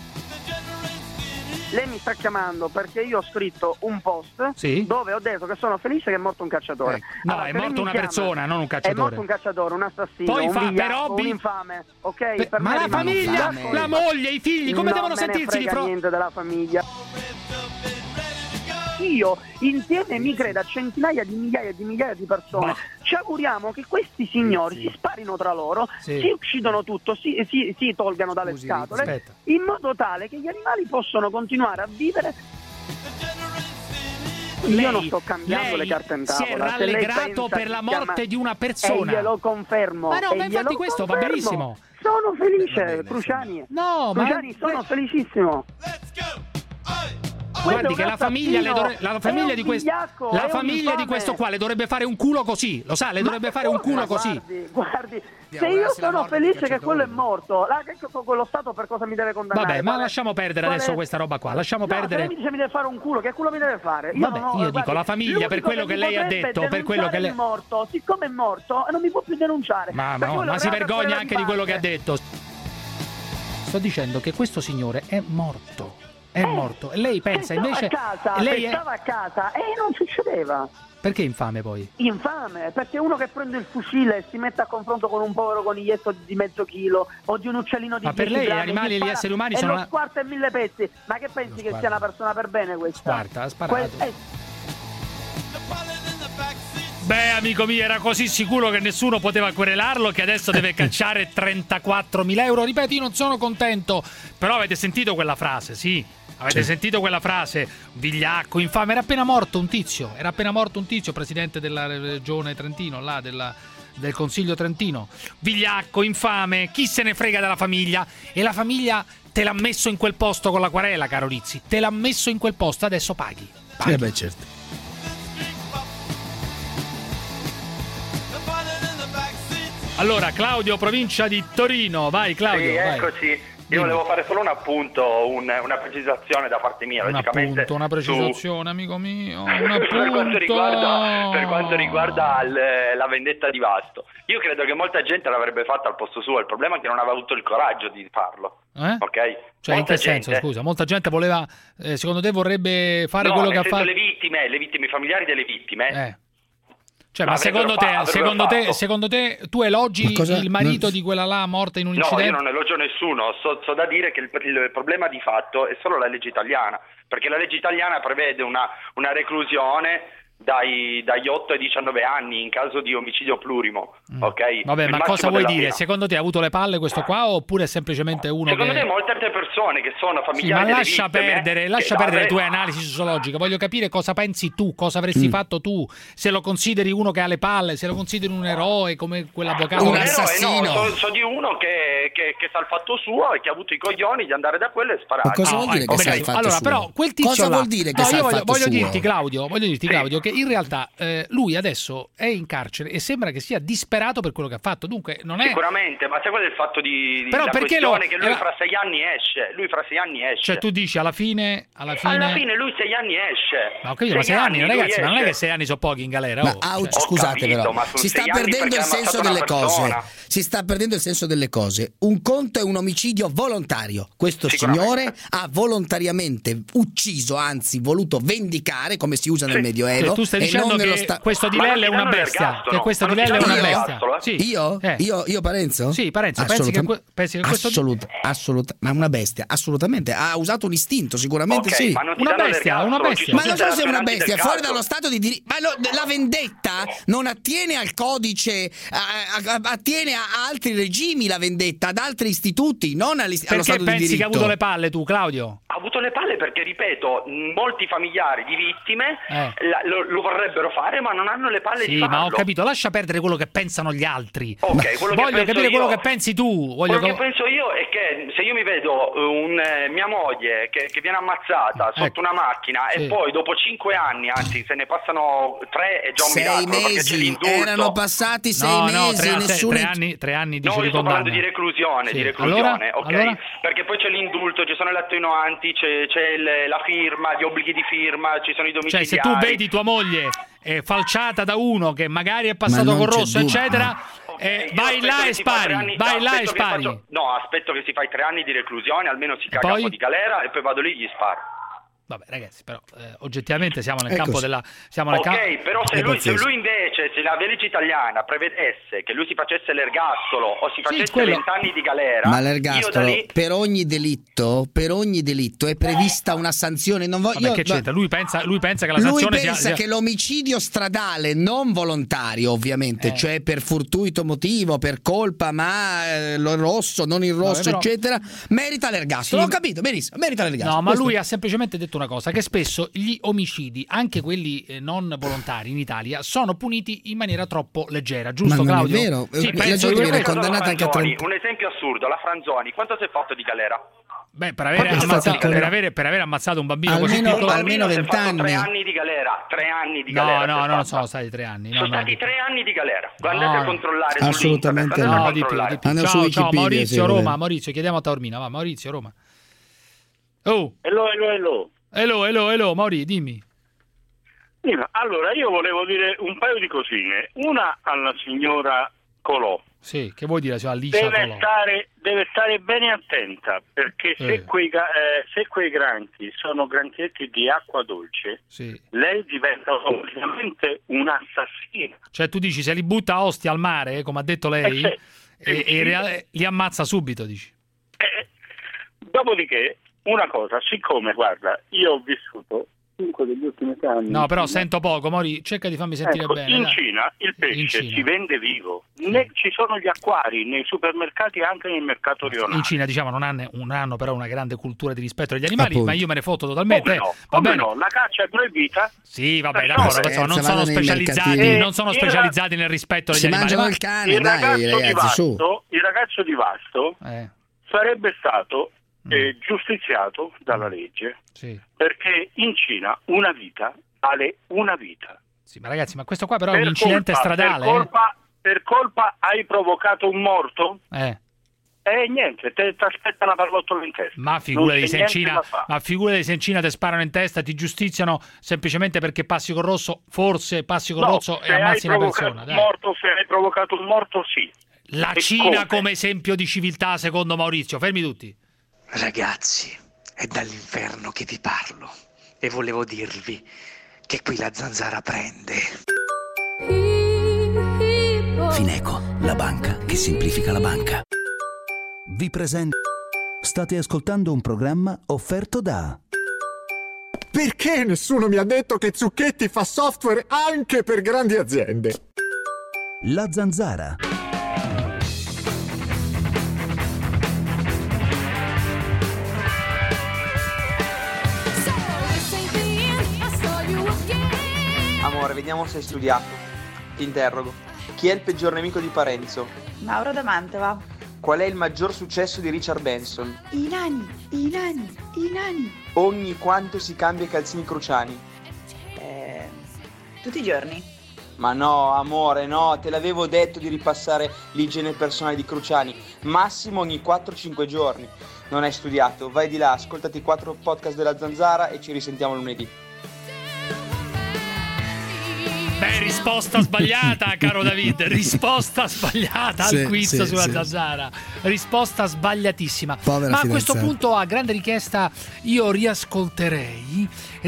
Lei mi sta chiamando perché io ho scritto un post dove ho detto che sono felice che è morto un cacciatore. No, allora, è morto una persona, non un cacciatore. È morto un cacciatore, un assassino, poi un infame, ok? Ma la famiglia, la moglie, i figli, come devono sentirsi di fronte? Niente della famiglia. Io insieme mi credo a centinaia di migliaia di persone. Ci auguriamo che questi signori si sparino tra loro, si uccidono tutto, si tolgano dalle scatole, in modo tale che gli animali possano continuare a vivere. Io non sto cambiando le carte in tavola. Si è rallegrato per la morte di una persona. E glielo confermo. Ma no, ma infatti questo va benissimo. Sono felice, Cruciani. Cruciani, sono felicissimo. Guardi che la famiglia di questo qua le dovrebbe fare un culo così, lo sa, le dovrebbe fare un culo così. Guardi, se io sono felice che quello è morto, quello Stato per cosa mi deve condannare? Vabbè, ma lasciamo perdere adesso questa roba qua, lasciamo perdere. Se lei mi dice mi deve fare un culo, che culo mi deve fare? Io dico la famiglia per quello che lei ha detto, per quello che lei... siccome è morto, non mi può più denunciare. Ma si vergogna anche di quello che ha detto. Sto dicendo che questo signore è morto. È morto. E lei pensa invece stava a casa e non succedeva. Perché infame poi? Infame, perché uno che prende il fucile e si mette a confronto con un povero coniglietto di mezzo chilo o di un uccellino di 10 grammi. Ma per lei gli animali e gli esseri umani sono... E lo squarta in 1000 pezzi. Ma che pensi che sia una persona per bene questa? Ha sparato. Beh, amico mio, era così sicuro che nessuno poteva querelarlo che adesso deve cacciare 34.000 euro. Ripeto, io non sono contento. Però avete sentito quella frase, sì? Avete sentito quella frase? Vigliacco, infame. Era appena morto un tizio, presidente della regione Trentino, là del Consiglio Trentino. Vigliacco, infame, chi se ne frega della famiglia? E la famiglia te l'ha messo in quel posto con la querela, caro Rizzi. Te l'ha messo in quel posto, adesso paghi. Beh, certo. Allora, Claudio, provincia di Torino, vai Claudio. Sì, eccoci. Io volevo fare solo un appunto, una precisazione da parte mia, logicamente. Una precisazione, amico mio. Per quanto riguarda la vendetta di Vasto. Io credo che molta gente l'avrebbe fatta al posto suo, il problema è che non aveva avuto il coraggio di farlo. Ok? Cioè, in che senso, scusa? Molta gente voleva, secondo te vorrebbe fare quello che ha fatto? Le vittime, i familiari delle vittime. Cioè, ma secondo te tu elogi il marito di quella là morta in un incidente? No, io non elogio nessuno, so da dire che il problema di fatto è solo la legge italiana, perché la legge italiana prevede una reclusione dagli 8 ai 19 anni in caso di omicidio plurimo, ok? Vabbè, ma cosa vuoi dire? Secondo te ha avuto le palle questo qua, oppure è semplicemente uno Secondo me molte altre persone che sono familiari ma lascia perdere le tue analisi sociologiche. Voglio capire cosa pensi tu, cosa avresti fatto tu, se lo consideri uno che ha le palle, se lo consideri un eroe come quell'avvocato. Un assassino. No, so di uno che sa il fatto suo e che ha avuto i coglioni di andare da quello e sparare. Ma cosa vuol dire che sa il fatto suo? Però quel tizio cosa vuol dire che sa il fatto suo? Voglio dirti Claudio che in realtà lui adesso è in carcere e sembra che sia disperato per quello che ha fatto. Dunque non è sicuramente, ma sai qual è il fatto di però la perché questione che lui fra 6 anni esce. Cioè tu dici alla fine lui 6 anni esce. Ma ma 6 anni, ragazzi, ma non è che 6 anni sono pochi in galera. Scusate, però si sta perdendo il senso delle cose. Si sta perdendo il senso delle cose. Un conto è un omicidio volontario. Questo signore ha volontariamente ucciso, anzi voluto vendicare, come si usa nel Medioevo. Tu stai dicendo che questo Di Lella è una bestia. Che questo Di Lella è una bestia. Io Parenzo? Sì, Parenzo, pensi che questo ma una bestia, assolutamente. Ha usato un istinto, sicuramente sì. Una bestia. Ma non so se è una bestia, fuori dallo stato di diritto. Ma la vendetta non attiene al codice, attiene a altri regimi, la vendetta, ad altri istituti, non allo stato di diritto. Perché pensi che ha avuto le palle tu, Claudio? Ha avuto le palle perché, ripeto, molti familiari di vittime lo vorrebbero fare, ma non hanno le palle di farlo. Ma ho capito, lascia perdere quello che pensano gli altri. Voglio capire quello che pensi tu. Quello che penso io è che se io mi vedo mia moglie che viene ammazzata sotto una macchina e poi dopo 5 anni, anzi se ne passano 3 è già un miracolo, perché c'è l'indulto. Erano passati 6 mesi, 3 anni di io sto parlando di reclusione, Allora? Perché poi c'è l'indulto, ci sono le attenuanti, c'è la firma, gli obblighi di firma, ci sono i domiciliari. Cioè, se tu vedi tua moglie falciata da uno che magari è passato con rosso, eccetera, vai là e spari. No, aspetto che si fai 3 anni di reclusione, almeno si caga un po' di galera e poi vado lì e gli sparo. Vabbè, ragazzi, però oggettivamente siamo nel campo della. Però se lui invece, se la legge italiana prevedesse che lui si facesse l'ergastolo o si facesse 20 anni di galera. Ma l'ergastolo per ogni delitto è prevista una sanzione. Non voglio. Che c'entra? Lui pensa che la sanzione sia che l'omicidio stradale non volontario, ovviamente, cioè per fortuito motivo, per colpa, ma il rosso, non il rosso, eccetera, merita l'ergastolo. Ho capito, benissimo, merita l'ergastolo. No, ma lui ha semplicemente detto una cosa, che spesso gli omicidi, anche quelli non volontari in Italia, sono puniti in maniera troppo leggera, giusto, ma non Claudio? È vero, la gente viene condannata anche a 30. Un esempio assurdo, la Franzoni, quanto si è fatto di galera? Beh, per aver ammazzato un bambino così piccolo, almeno 20 anni. 3 anni di galera, 3 anni di galera. No, non sono stati 3 anni. Sono stati 3 anni di galera. Andate a controllare. Assolutamente no, di più. Ciao, Maurizio, Roma. Maurizio, chiediamo a Taormina. Va, Maurizio, Roma. Oh. Hello, Mauri, dimmi. Allora, io volevo dire un paio di cosine. Una alla signora Colò. Sì, che vuoi dire, Alicia Colò? Deve stare bene attenta, perché se quei granchi sono granchietti di acqua dolce, lei diventa automaticamente un'assassina. Cioè tu dici, se li butta a Ostia al mare, come ha detto lei, li ammazza subito, dici? Dopodiché, una cosa, siccome, guarda, io ho vissuto 5 degli ultimi anni. No, però sento poco, Mori, cerca di farmi sentire bene. In Cina il pesce si vende vivo. Ci sono gli acquari nei supermercati e anche nel mercato rionale. In Cina, diciamo, non hanno però una grande cultura di rispetto degli animali, appunto. Ma io me ne fotto totalmente. Come no? La caccia è proibita. Sì, vabbè, d'accordo, non sono specializzati nel rispetto degli animali. Si mangiano il cane, ragazzi, il ragazzo di Vasto sarebbe stato giustiziato dalla legge, perché in Cina una vita vale una vita. Sì, ma ragazzi, ma questo qua però è un incidente stradale. Per colpa hai provocato un morto? Niente, ti aspetta una pallottola in testa. Ma figura di Sencina ti sparano in testa, ti giustiziano semplicemente perché passi col rosso, forse passi col rosso e ammazzi una persona. Se hai provocato un morto, sì. La Cina come esempio di civiltà secondo Maurizio. Fermi tutti. Ragazzi, è dall'inferno che vi parlo e volevo dirvi che qui la zanzara prende. Fineco, la banca che semplifica la banca. Vi presento. State ascoltando un programma offerto da... Perché nessuno mi ha detto che Zucchetti fa software anche per grandi aziende? La Zanzara. Amore, vediamo se hai studiato. Ti interrogo. Chi è il peggior nemico di Parenzo? Mauro da Mantova. Qual è il maggior successo di Richard Benson? I nani. Ogni quanto si cambia i calzini Cruciani? Tutti i giorni. Ma no, amore, no, te l'avevo detto di ripassare l'igiene personale di Cruciani. Massimo ogni 4-5 giorni. Non hai studiato, vai di là, ascoltati 4 podcast della Zanzara e ci risentiamo lunedì. Beh, risposta sbagliata, caro David. Risposta sbagliata al quiz sulla Zanzara. Risposta sbagliatissima. Povera Ma fidanzata. a questo punto, a grande richiesta, io riascolterei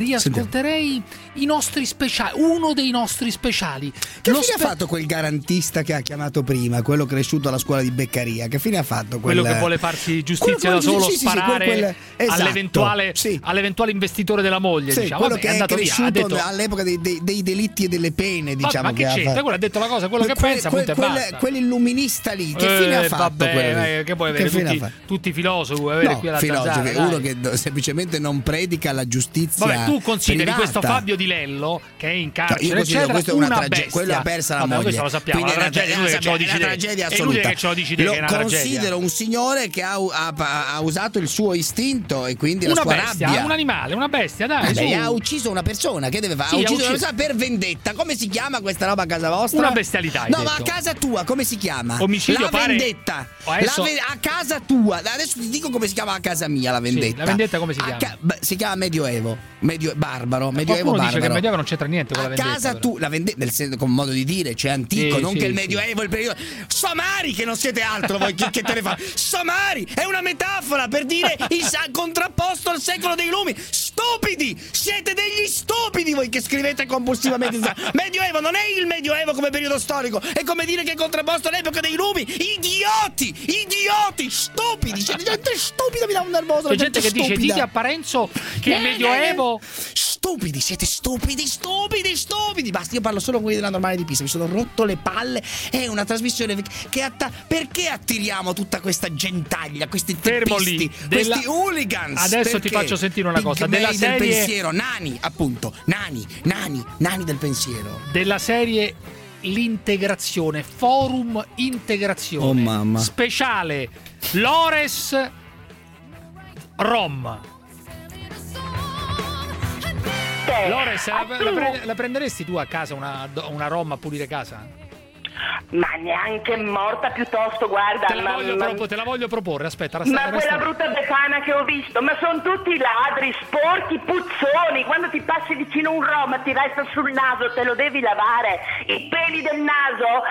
i nostri speciali. Uno dei nostri speciali. Che fine ha fatto quel garantista che ha chiamato prima? Quello cresciuto alla scuola di Beccaria. Che fine ha fatto? Quello che vuole farsi giustizia da solo, sparare all'eventuale investitore della moglie. Sì, diciamo. quello Vabbè, che è andato cresciuto via. Ha detto, all'epoca dei delitti e delle pene, diciamo. Ma che c'entra? Quello ha detto la cosa, quello che pensa, punto e basta. Quell'illuminista lì, che fine ha fatto? Che puoi avere tutti i filosofi, vuoi avere qui alla Zanzara? Uno che semplicemente non predica la giustizia. Vabbè, tu consideri privata. Questo Fabio Di Lello che è in carcere, io considero questa è una tragedia. bestia. Quello ha persa la moglie. Questo lo sappiamo. Quindi Una tragedia, è una tragedia assoluta. Che ce lo dici te, lo che è una considero un signore che ha usato il suo istinto e quindi la sua rabbia. Un animale, una bestia, dai. Ha uciso una persona, che deve fare? Sì, ha ucciso una persona per vendetta. Come si chiama questa roba a casa vostra? Una bestialità. No, ma a casa tua come si chiama? Omicidio, la vendetta. A casa tua. Adesso ti dico come si chiama a casa mia la vendetta. Sì, la vendetta come si chiama? Si chiama Medioevo. Barbaro. Medioevo barbaro. Dice che il Medioevo non c'entra niente con la vendetta. A casa tu, la vendetta, nel senso, con modo di dire, cioè antico, non che il Medioevo, il periodo. Somari, che non siete altro voi, che te ne fa? Somari è una metafora per dire il contrapposto al secolo dei lumi. Stupidi! Siete degli stupidi voi che scrivete compulsivamente. Medioevo non è il Medioevo come periodo storico, è come dire che è contrapposto all'epoca dei lumi. Idioti, stupidi, siete gente stupida, mi dà un nervoso. C'è gente che dice, dite a Parenzo che il Medioevo. Stupidi, siete stupidi. Basta, io parlo solo con quelli della Normale di Pisa. Mi sono rotto le palle. È una trasmissione che perché attiriamo tutta questa gentaglia, questi teppisti, questi hooligans? Adesso ti faccio sentire una cosa della serie del pensiero, nani, appunto, nani del pensiero. Della serie L'integrazione, Forum Integrazione. Oh mamma. Speciale Lores Rom. Lores, la prenderesti tu a casa una Rom a pulire casa? Ma neanche morta, piuttosto, guarda. Te la voglio proporre, aspetta. Ma quella brutta befana che ho visto, ma sono tutti ladri, sporchi, puzzoni. Quando ti passi vicino un rom ti resta sul naso, te lo devi lavare. I peli del naso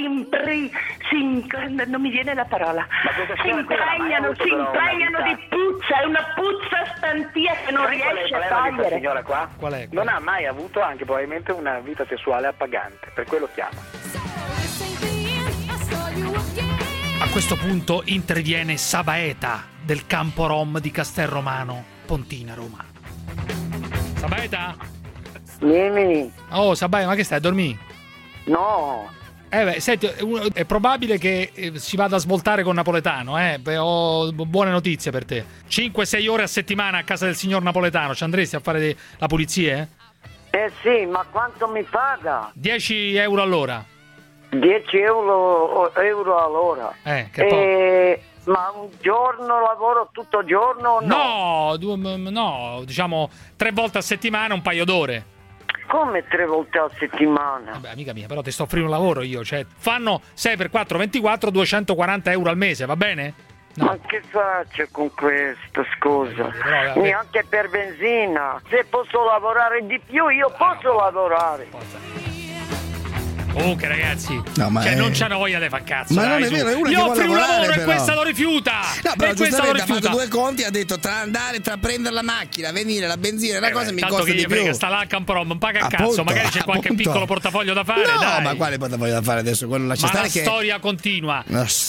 non mi viene la parola. Si impregnano di puzza, è una puzza stantia che non riesce a togliere. Signora qua? Qual è? Non ha mai avuto anche probabilmente una vita sessuale appagante, per quello chiama. A questo punto interviene Sabaeta del campo Rom di Castelromano, Pontina, Roma. Sabaeta? Vieni. Oh, Sabaeta, ma che stai a dormire? No. Senti, è probabile che si vada a svoltare con Napoletano, ho buone notizie per te. 5-6 ore a settimana a casa del signor Napoletano, ci andresti a fare la pulizia? Sì, ma quanto mi paga? 10 euro all'ora. 10 euro all'ora. Ma un giorno lavoro tutto il giorno? No, diciamo 3 volte a settimana, un paio d'ore. Come 3 volte a settimana? Vabbè, amica mia, però ti sto offrendo un lavoro io, cioè fanno 6 per 4, 24, 240 euro al mese, va bene? No. Ma che faccio con questo, scusa? Però, neanche per benzina. Se posso lavorare di più, io posso lavorare. Comunque ragazzi, no, ma non c'hanno voglia di far cazzo. Ma non è vero, è una gli che offri un lavorare, lavoro però. e questa lo rifiuta. No, però e questa lo giustamente ha rifiuta. fatto due conti, ha detto tra prendere la macchina, venire, la benzina, una cosa mi costa che di più. Frega, sta là a Camprom, non paga Appunto, cazzo, magari c'è qualche appunto. piccolo portafoglio da fare. No, dai. ma quale portafoglio da fare adesso? Quello lascia Ma stare la che storia continua.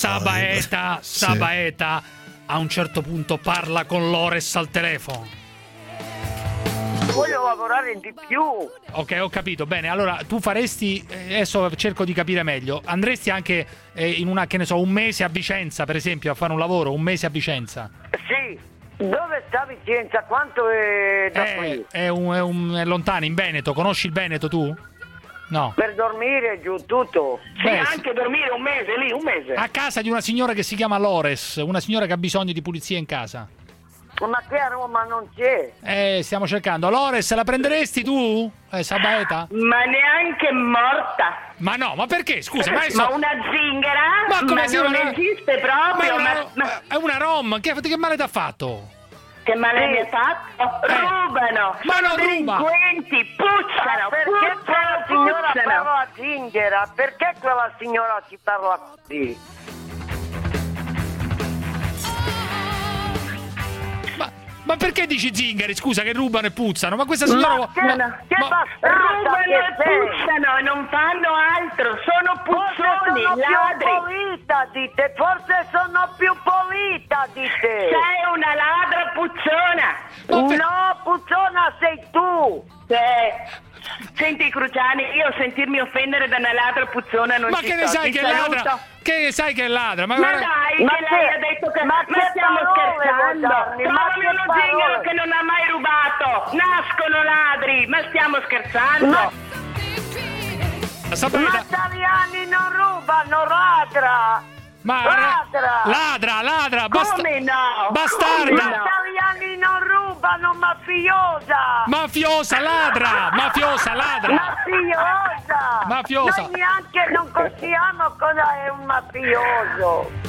Sabaeta a un certo punto parla con Lores al telefono. Voglio lavorare di più. Ok, ho capito. Bene, allora tu faresti, adesso cerco di capire meglio, andresti anche in una, che ne so, un mese a Vicenza, per esempio, a fare un lavoro, un mese a Vicenza? Sì. Dove sta Vicenza? Quanto è da qui? È lontano, in Veneto. Conosci il Veneto tu? No. Per dormire giù tutto. Sì, Beh, anche dormire un mese lì, un mese. A casa di una signora che si chiama Lores, una signora che ha bisogno di pulizia in casa. Ma che a Roma non c'è? Stiamo cercando. Lores, la prenderesti tu? Sabaeta? Ma neanche morta. Ma no, ma perché? Scusa, ma una zingara? Ma come non esiste proprio. È una rom, che male t'ha fatto? Che male mi ha fatto? Rubano! Ma sono non ruba! delinquenti! Puzzano! Perché quella signora parla zingara? Perché quella signora ci parla così? Ma perché dici zingari? Scusa, che rubano e puzzano? Ma questa signora... rubano e puzzano e non fanno altro! Sono puzzoni, ladri! Forse sono più pulita di te! Sei una ladra puzzona! No, puzzona sei tu! Senti Cruciani, io sentirmi offendere da una ladra puzzona non ci sto. Ma che ne sai che è ladra? Che sai che è ladra? Ma dai, che lei ha detto che... Ma stiamo scherzando! Trovami uno zingaro che non ha mai rubato! Nascono ladri! Ma stiamo scherzando! Ma italiani non rubano, ladra! Ladra! Come no? Bastarda! Ma italiani non rubano, mafiosa! Mafiosa, ladra! Mafiosa! Noi neanche non conosciamo cosa è un mafioso!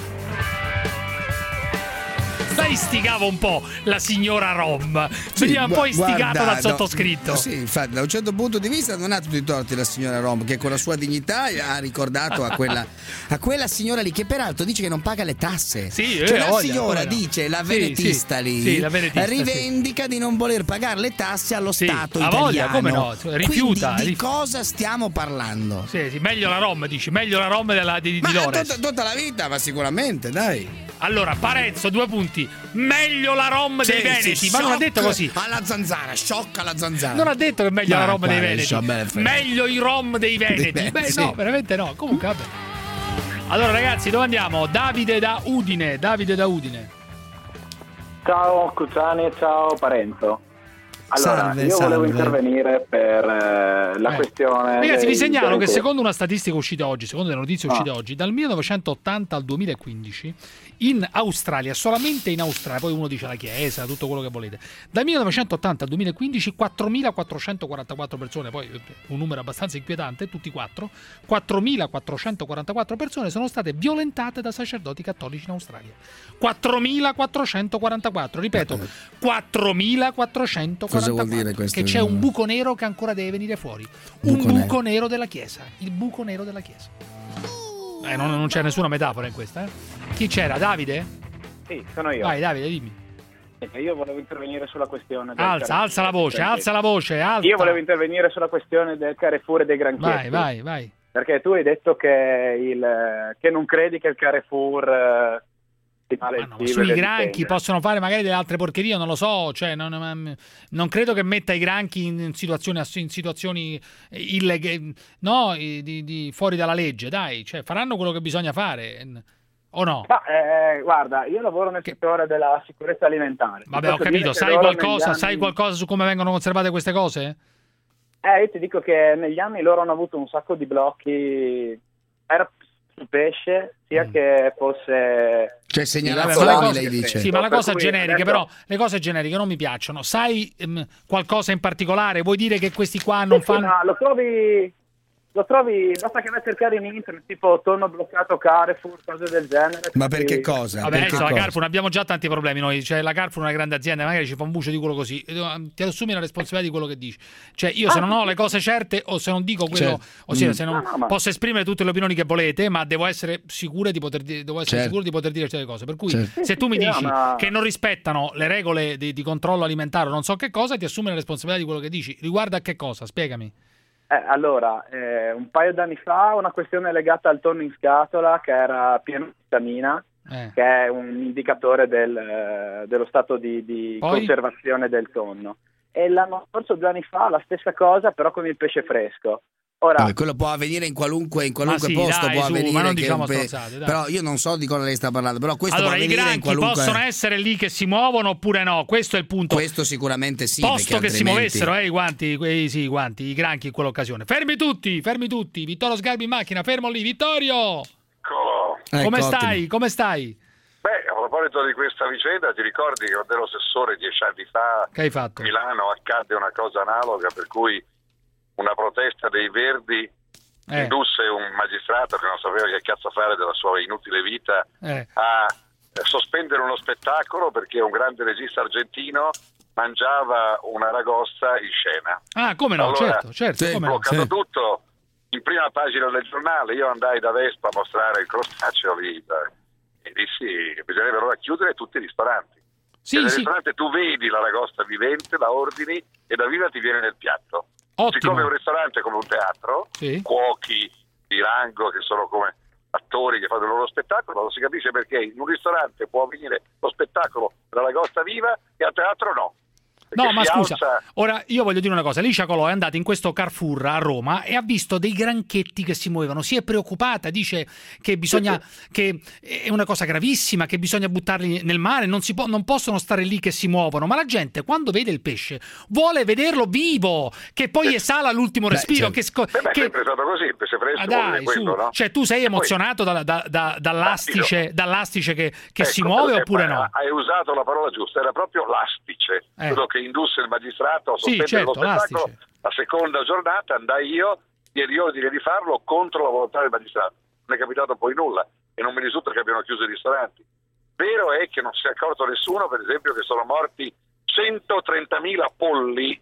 La istigava un po' la signora Rom. Veniva un po' istigata dal sottoscritto. Sì, infatti, da un certo punto di vista non ha tutti i torti la signora Rom, che con la sua dignità ha ricordato a quella signora lì, che peraltro dice che non paga le tasse. Sì, cioè la signora dice, la venetista lì, la venetista, rivendica di non voler pagare le tasse allo Stato italiano. Voglia, come no? Rifiuta. Quindi di cosa stiamo parlando? Sì, meglio la Rom, dici, meglio la Rom di Lores. Tutta la vita, ma sicuramente, dai. Allora, Parenzo, 2 punti. Meglio la Rom dei Veneti, ma non ha detto così. Alla zanzara, sciocca la zanzara. Non ha detto che è meglio la Rom dei Veneti. Meglio i Rom dei Veneti. Beh, no, veramente no. Comunque, vabbè. Allora, ragazzi, dove andiamo? Davide da Udine. Ciao Cruciani, ciao Parenzo. Allora, io volevo intervenire per la questione. Ragazzi, vi segnalo che secondo una statistica uscita oggi, secondo le notizie uscite oggi, dal 1980 al 2015, in Australia, solamente in Australia, poi uno dice la Chiesa, tutto quello che volete, dal 1980 al 2015 4.444 persone, poi un numero abbastanza inquietante, tutti 4.444 persone sono state violentate da sacerdoti cattolici in Australia. 4.444, ripeto, 4.444. Cosa vuol dire questo? Che c'è un buco nero che ancora deve venire fuori. Un buco nero della Chiesa. Il buco nero della Chiesa. Non c'è nessuna metafora in questa, Chi c'era? Davide? Sì, sono io. Vai Davide, dimmi. Io volevo intervenire sulla questione del alza la voce, alta. Io volevo intervenire sulla questione del Carrefour e dei granchietti. Vai. Perché tu hai detto che non credi che il Carrefour sui granchi possono fare magari delle altre porcherie, non lo so, cioè non credo che metta i granchi in situazioni illegali, no, di fuori dalla legge, dai, cioè faranno quello che bisogna fare, o no? Ma, guarda, io lavoro nel settore della sicurezza alimentare. Vabbè, ho capito, sai qualcosa su come vengono conservate queste cose? Io ti dico che negli anni loro hanno avuto un sacco di blocchi sul pesce, sia che fosse segnalazioni, lei dice. Sì, ma la cosa generica, però le cose generiche non mi piacciono. Sai qualcosa in particolare? Vuoi dire che questi qua non fanno? No, lo trovi Lo trovi, basta che vai a cercare in internet, tipo tonno bloccato Carrefour, cose del genere. Ma perché cosa? Vabbè, perché la Carrefour abbiamo già tanti problemi noi, cioè la Carrefour è una grande azienda, magari ci fa un bucio di culo così, ti assumi la responsabilità di quello che dici. Cioè io se non ho le cose certe o se non dico quello, ossia se non posso esprimere tutte le opinioni che volete, ma devo essere sicuro di poter dire, sicuro di poter dire certe cose. Per cui se tu mi dici che non rispettano le regole di controllo alimentare o non so che cosa, ti assumi la responsabilità di quello che dici. Riguardo a che cosa? Spiegami. Allora, un paio d'anni fa una questione legata al tonno in scatola che era pieno di vitamina, che è un indicatore dello stato di conservazione del tonno. E l'anno scorso, 2 anni fa, la stessa cosa, però con il pesce fresco. Ora, quello può avvenire in qualunque posto, può avvenire, ma non diciamo stronzate, però io non so di cosa lei sta parlando, però questo può avvenire in qualunque... i granchi possono essere lì che si muovono oppure no? Questo è il punto. Questo sicuramente sì, posto che altrimenti... si muovessero i guanti, i granchi in quell'occasione. Fermi tutti, Vittorio Sgarbi in macchina, fermo lì, Vittorio. Come stai? Beh, a proposito di questa vicenda, ti ricordi che quando ero assessore 10 anni fa che hai fatto? A Milano accadde una cosa analoga, per cui una protesta dei Verdi indusse un magistrato che non sapeva che cazzo fare della sua inutile vita a sospendere uno spettacolo perché un grande regista argentino mangiava una ragosta in scena. Ah, come no, allora, certo. Come bloccato tutto in prima pagina del giornale. Io andai da Vespa a mostrare il crostaceo lì e dissi che bisognerebbe allora chiudere tutti i ristoranti. Nel ristorante tu vedi la ragosta vivente, la ordini e da viva ti viene nel piatto. Ottimo. Siccome è un ristorante come un teatro, cuochi di rango che sono come attori che fanno il loro spettacolo, non si capisce perché in un ristorante può venire lo spettacolo della ragosta viva e al teatro no. No, ma scusa, ora io voglio dire una cosa. Licia Colò è andata in questo Carrefour a Roma e ha visto dei granchetti che si muovevano, si è preoccupata, dice che bisogna che è una cosa gravissima, che bisogna buttarli nel mare, non possono stare lì che si muovono, ma la gente quando vede il pesce vuole vederlo vivo, che poi esala l'ultimo respiro. È sempre stato così, il pesce fresco quello, no? Cioè tu sei emozionato dall'astice che si muove oppure no? Hai usato la parola giusta, era proprio l'astice, quello che indusse il magistrato a sospendere lo spettacolo. La seconda giornata andai io, diedi ordine di farlo contro la volontà del magistrato. Non è capitato poi nulla e non mi risulta che abbiano chiuso i ristoranti. Vero è che non si è accorto nessuno, per esempio, che sono morti 130.000 polli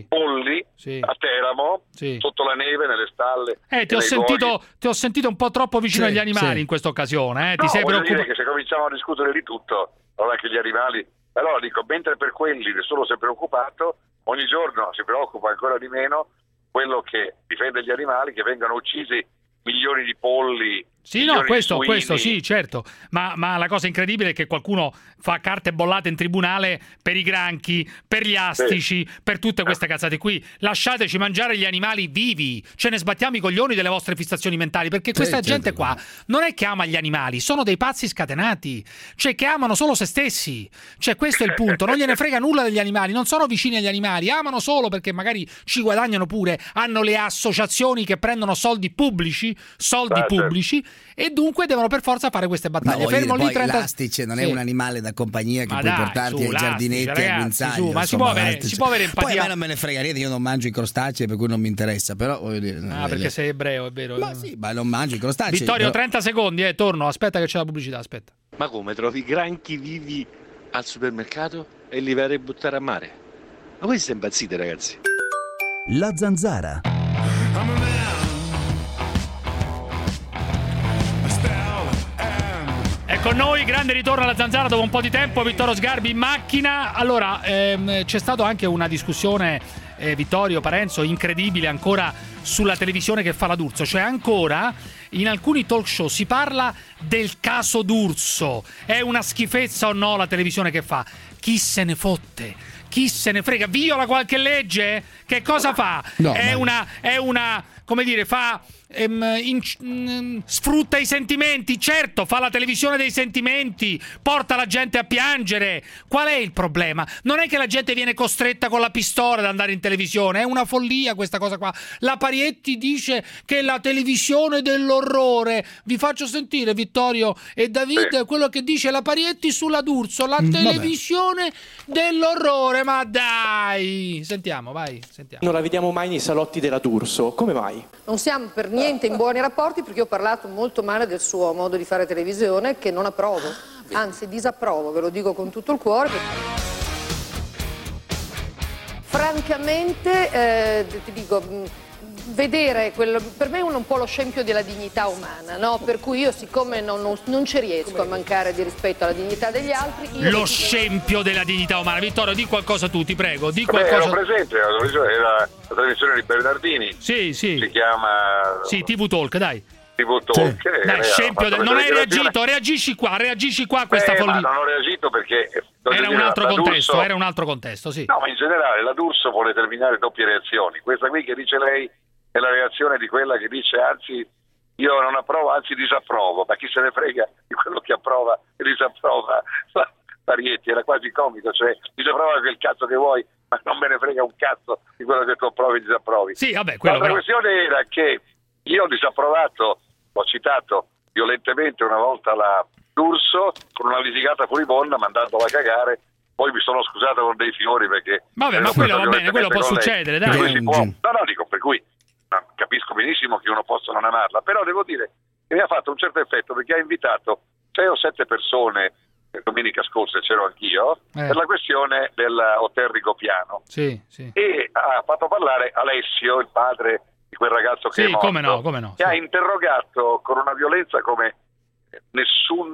a Teramo, sotto la neve, nelle stalle. Ti ho sentito un po' troppo vicino agli animali in questa occasione. Ti sei preoccupato? Dire che se cominciamo a discutere di tutto, allora anche gli animali. Allora dico, mentre per quelli nessuno si è preoccupato, ogni giorno si preoccupa ancora di meno quello che difende gli animali, che vengano uccisi milioni di polli. Sì, no, questo sì, certo. Ma la cosa incredibile è che qualcuno fa carte bollate in tribunale per i granchi, per gli astici, per tutte queste cazzate qui. Lasciateci mangiare gli animali vivi. Ce ne sbattiamo i coglioni delle vostre fissazioni mentali, perché questa gente qua non è che ama gli animali, sono dei pazzi scatenati, cioè che amano solo se stessi. Cioè questo è il punto, non gliene frega nulla degli animali, non sono vicini agli animali, amano solo perché magari ci guadagnano pure, hanno le associazioni che prendono soldi pubblici, e dunque devono per forza fare queste battaglie. Fermo lì 30... L'astice non è un animale da compagnia che puoi portarti ai giardinetti, ai guinzagli. Ma si può avere empatia. Poi a me non me ne frega niente, io non mangio i crostacei, per cui non mi interessa, però voglio dire, perché sei ebreo, è vero. Ma sì, ma non mangio i crostacei. Vittorio, 30 secondi, torno, aspetta che c'è la pubblicità, aspetta. Ma come trovi granchi vivi al supermercato e li verrai a buttare a mare? Ma voi siete impazziti, ragazzi. La Zanzara. Con noi, grande ritorno alla Zanzara dopo un po' di tempo, Vittorio Sgarbi in macchina. Allora, c'è stata anche una discussione, Vittorio Parenzo, incredibile ancora sulla televisione che fa la D'Urso. Cioè ancora in alcuni talk show si parla del caso D'Urso. È una schifezza o no la televisione che fa? Chi se ne fotte? Chi se ne frega? Viola qualche legge? Che cosa fa? No, è una come dire, sfrutta i sentimenti. Certo, fa la televisione dei sentimenti, porta la gente a piangere. Qual è il problema? Non è che la gente viene costretta con la pistola ad andare in televisione, è una follia questa cosa qua. La Parietti dice che la televisione dello dell'orrore. Vi faccio sentire, Vittorio e David, quello che dice la Parietti sulla D'Urso, la televisione dell'orrore. Ma dai, sentiamo, vai, sentiamo. Non la vediamo mai nei salotti della D'Urso, come mai? Non siamo per niente in buoni rapporti, perché io ho parlato molto male del suo modo di fare televisione, che non approvo, anzi disapprovo, ve lo dico con tutto il cuore. Francamente, ti dico, vedere per me è un po' lo scempio della dignità umana, no? Per cui io, siccome non ci riesco a mancare di rispetto alla dignità degli altri... Lo scempio della dignità umana. Vittorio, di qualcosa tu, ti prego, di qualcosa. Ero presente, era la trasmissione di Bernardini. Sì. Si chiama... Sì, TV Talk, dai. TV Talk. Dai, scempio non hai reagito, reagisci qua a questa follia. Ma non ho reagito perché... Era un altro contesto, sì. No, ma in generale la D'Urso vuole terminare doppie reazioni. Questa qui che dice lei è la reazione di quella che dice anzi io non approvo, anzi disapprovo, ma chi se ne frega di quello che approva e disapprova. Parietti era quasi comico, cioè disapprova quel cazzo che vuoi, ma non me ne frega un cazzo di quello che tu approvi e disapprovi. Sì, vabbè, quello la questione era che io ho disapprovato, ho citato violentemente una volta la D'Urso con una litigata furibonda mandandola a cagare, poi mi sono scusato con dei fiori perché... Vabbè, ma quello va bene, quello può succedere, dai. Dico, per cui capisco benissimo che uno possa non amarla, però devo dire che mi ha fatto un certo effetto perché ha invitato 6 o 7 persone, domenica scorsa c'ero anch'io, per la questione dell'hotel Rigopiano. Sì. E ha fatto parlare Alessio, il padre di quel ragazzo che è morto, come no, che ha interrogato con una violenza come nessun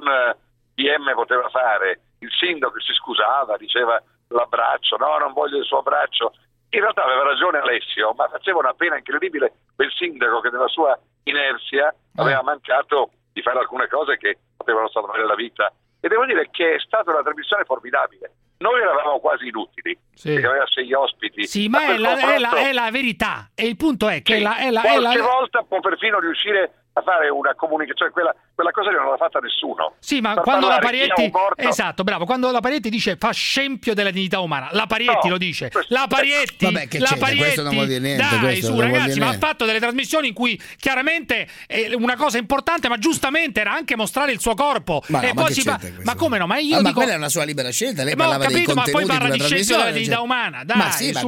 PM poteva fare. Il sindaco si scusava, diceva l'abbraccio, no, non voglio il suo abbraccio. In realtà aveva ragione Alessio, ma faceva una pena incredibile quel sindaco che nella sua inerzia aveva mancato di fare alcune cose che potevano salvare la vita. E devo dire che è stata una trasmissione formidabile. Noi eravamo quasi inutili, perché aveva 6 ospiti. Sì, ma è la verità. E il punto è che qualche volta può perfino riuscire a fare una comunicazione, quella cosa lì non l'ha fatta nessuno. Sì, ma quando la Parietti, esatto, bravo, quando la Parietti dice fa scempio della dignità umana, la Parietti lo dice. La Parietti, vabbè, che questo non vuol dire niente, dai, su ragazzi, ma ha fatto delle trasmissioni in cui chiaramente è una cosa importante, ma giustamente era anche mostrare il suo corpo. Ma poi ma come no? Ma io ma quella è una sua libera scelta, lei parlava dei contenuti, ma poi parla di scempio della dignità umana, dai. Ma sì,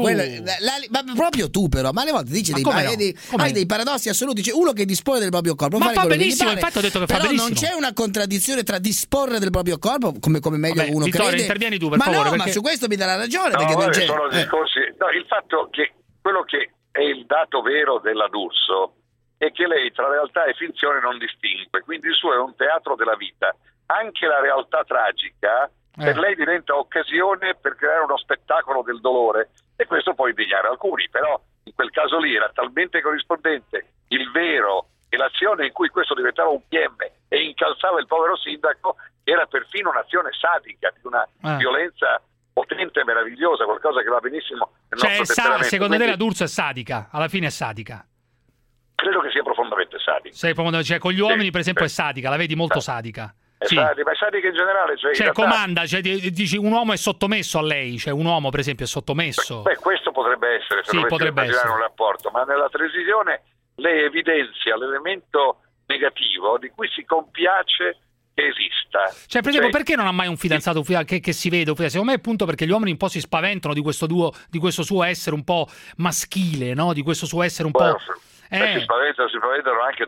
ma proprio tu però, ma alle volte dici hai dei paradossi assoluti, c'è uno che dispone del proprio corpo, ma fa benissimo, infatti ho detto che fa benissimo. Non c'è una contraddizione tra disporre del proprio corpo come meglio uno Vittorio, crede. Intervieni tu, per favore. Ma su questo mi dà la ragione. No, perché non c'è. Sono discorsi. No, il fatto che quello che è il dato vero della D'Urso è che lei tra realtà e finzione non distingue, quindi il suo è un teatro della vita. Anche la realtà tragica per lei diventa occasione per creare uno spettacolo del dolore e questo può indignare alcuni, però in quel caso lì era talmente corrispondente il vero e l'azione in cui questo diventava un PM e incalzava il povero sindaco era perfino un'azione sadica, di una violenza potente e meravigliosa, qualcosa che va benissimo nel nostro temperamento. Secondo te la D'Urso è sadica? Alla fine è sadica? Credo che sia profondamente sadica. Cioè, con gli uomini per esempio è sadica, la vedi molto sadica. Sadica, ma è sadica in generale. Cioè comanda, dici un uomo è sottomesso a lei, cioè un uomo per esempio è sottomesso. Questo potrebbe essere, se potrebbe essere un rapporto, ma nella televisione lei evidenzia l'elemento negativo di cui si compiace che esista. Cioè, per esempio, perché non ha mai un fidanzato che si vede? Secondo me è appunto perché gli uomini un po' si spaventano di questo suo essere un po' maschile, no? Di questo suo essere un po'... Si spaventano anche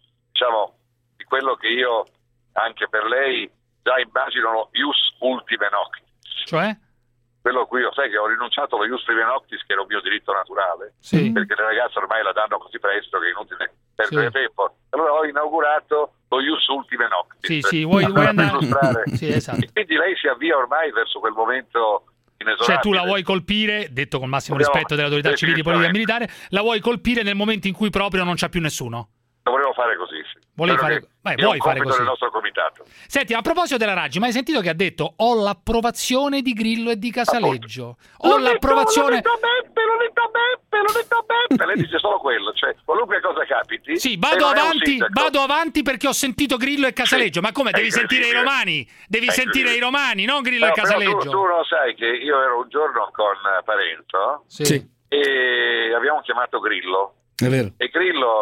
di quello che io, anche per lei, già immagino ius ultime noctis. Cioè? Quello qui, sai che ho rinunciato allo ius prime noctis, che era un mio diritto naturale, perché le ragazze ormai la danno così presto che è inutile perdere tempo. Allora ho inaugurato lo ius ultime noctis. Vuoi andare? Esatto. E quindi lei si avvia ormai verso quel momento inesorabile. Cioè tu la vuoi colpire, detto con massimo rispetto delle autorità civili, politica e militare, la vuoi colpire nel momento in cui proprio non c'è più nessuno? Lo volevo fare così, sì. Vuoi fare così? Del nostro comitato. Senti, a proposito della Raggi, ma hai sentito che ha detto ho l'approvazione di Grillo e di Casaleggio? Ho l'approvazione... L'ho detto Beppe, lei dice solo quello, cioè qualunque cosa capiti. Sì, vado avanti perché ho sentito Grillo e Casaleggio. Ma come? Devi sentire i romani? Devi sentire i romani, non Grillo e Casaleggio. Tu lo sai che io ero un giorno con Parenzo e abbiamo chiamato Grillo. È vero. E Grillo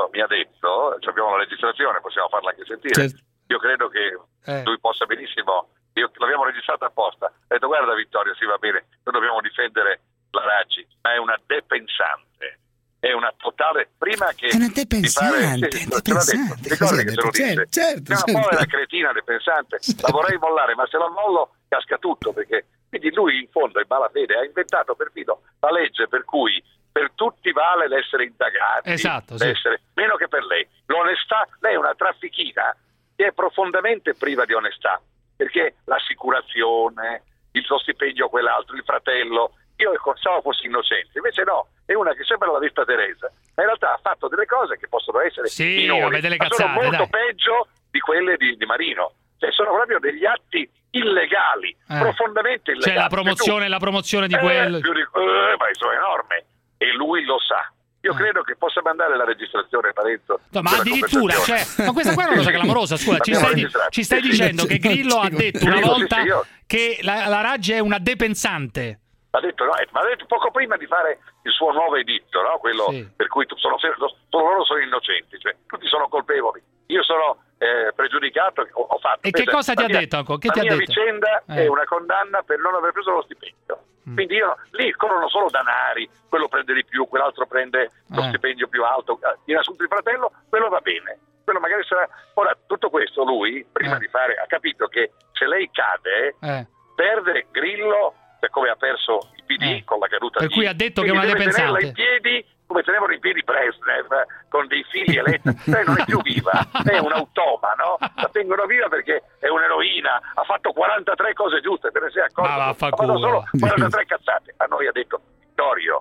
Parenzo mi ha detto, abbiamo la registrazione, possiamo farla anche sentire, certo. Io credo che lui possa benissimo, l'abbiamo registrata apposta, ha detto guarda Vittorio, sì va bene, noi dobbiamo difendere la Raggi, ma è una depensante, è una totale, prima che è una depensante, ricordi che te lo dice, certo, è una povera cretina depensante, la vorrei mollare, ma se la mollo casca tutto, perché quindi lui in fondo in malafede ha inventato perfino la legge per cui per tutti vale l'essere indagati, esatto, l'essere, meno che per lei. L'onestà, lei è una traffichina che è profondamente priva di onestà, perché l'assicurazione, il suo stipendio, quell'altro, il fratello, io pensavo fossi innocente, invece no, è una che sembra la Vista Teresa, ma in realtà ha fatto delle cose che possono essere minori, delle ma cazzate, sono molto peggio di quelle di Marino, cioè sono proprio degli atti illegali, profondamente illegali. Cioè la promozione di quello. Ma sono enorme, e lui lo sa. Io credo che possa mandare la registrazione, Parenzo. No, ma addirittura, ma questa qua è una cosa clamorosa, scusa, ci stai dicendo che Grillo ha detto una volta che la Raggi è una depensante. Ha detto, no, ma ha detto poco prima di fare il suo nuovo editto, no? Quello per cui solo loro sono innocenti, cioè tutti sono colpevoli. Io sono pregiudicato, ho fatto. E che cosa ti ha detto? Che ti ha detto? La mia vicenda è una condanna per non aver preso lo stipendio. Quindi lì corrono solo danari, quello prende di più, quell'altro prende lo stipendio più alto, viene assunto il fratello, quello va bene, quello magari sarà. Ora, tutto questo lui, prima di fare, ha capito che se lei cade, perde Grillo, come ha perso il PD con la caduta per cui ha detto che è una depensante. In piedi, come tenevano in piedi Brezhnev, con dei figli eletti. Lei non è più viva, è un automa, no? La tengono viva perché è un'eroina, ha fatto 43 cose giuste, te ne sei accorto? Ha fatto solo 43 cazzate. A noi ha detto Vittorio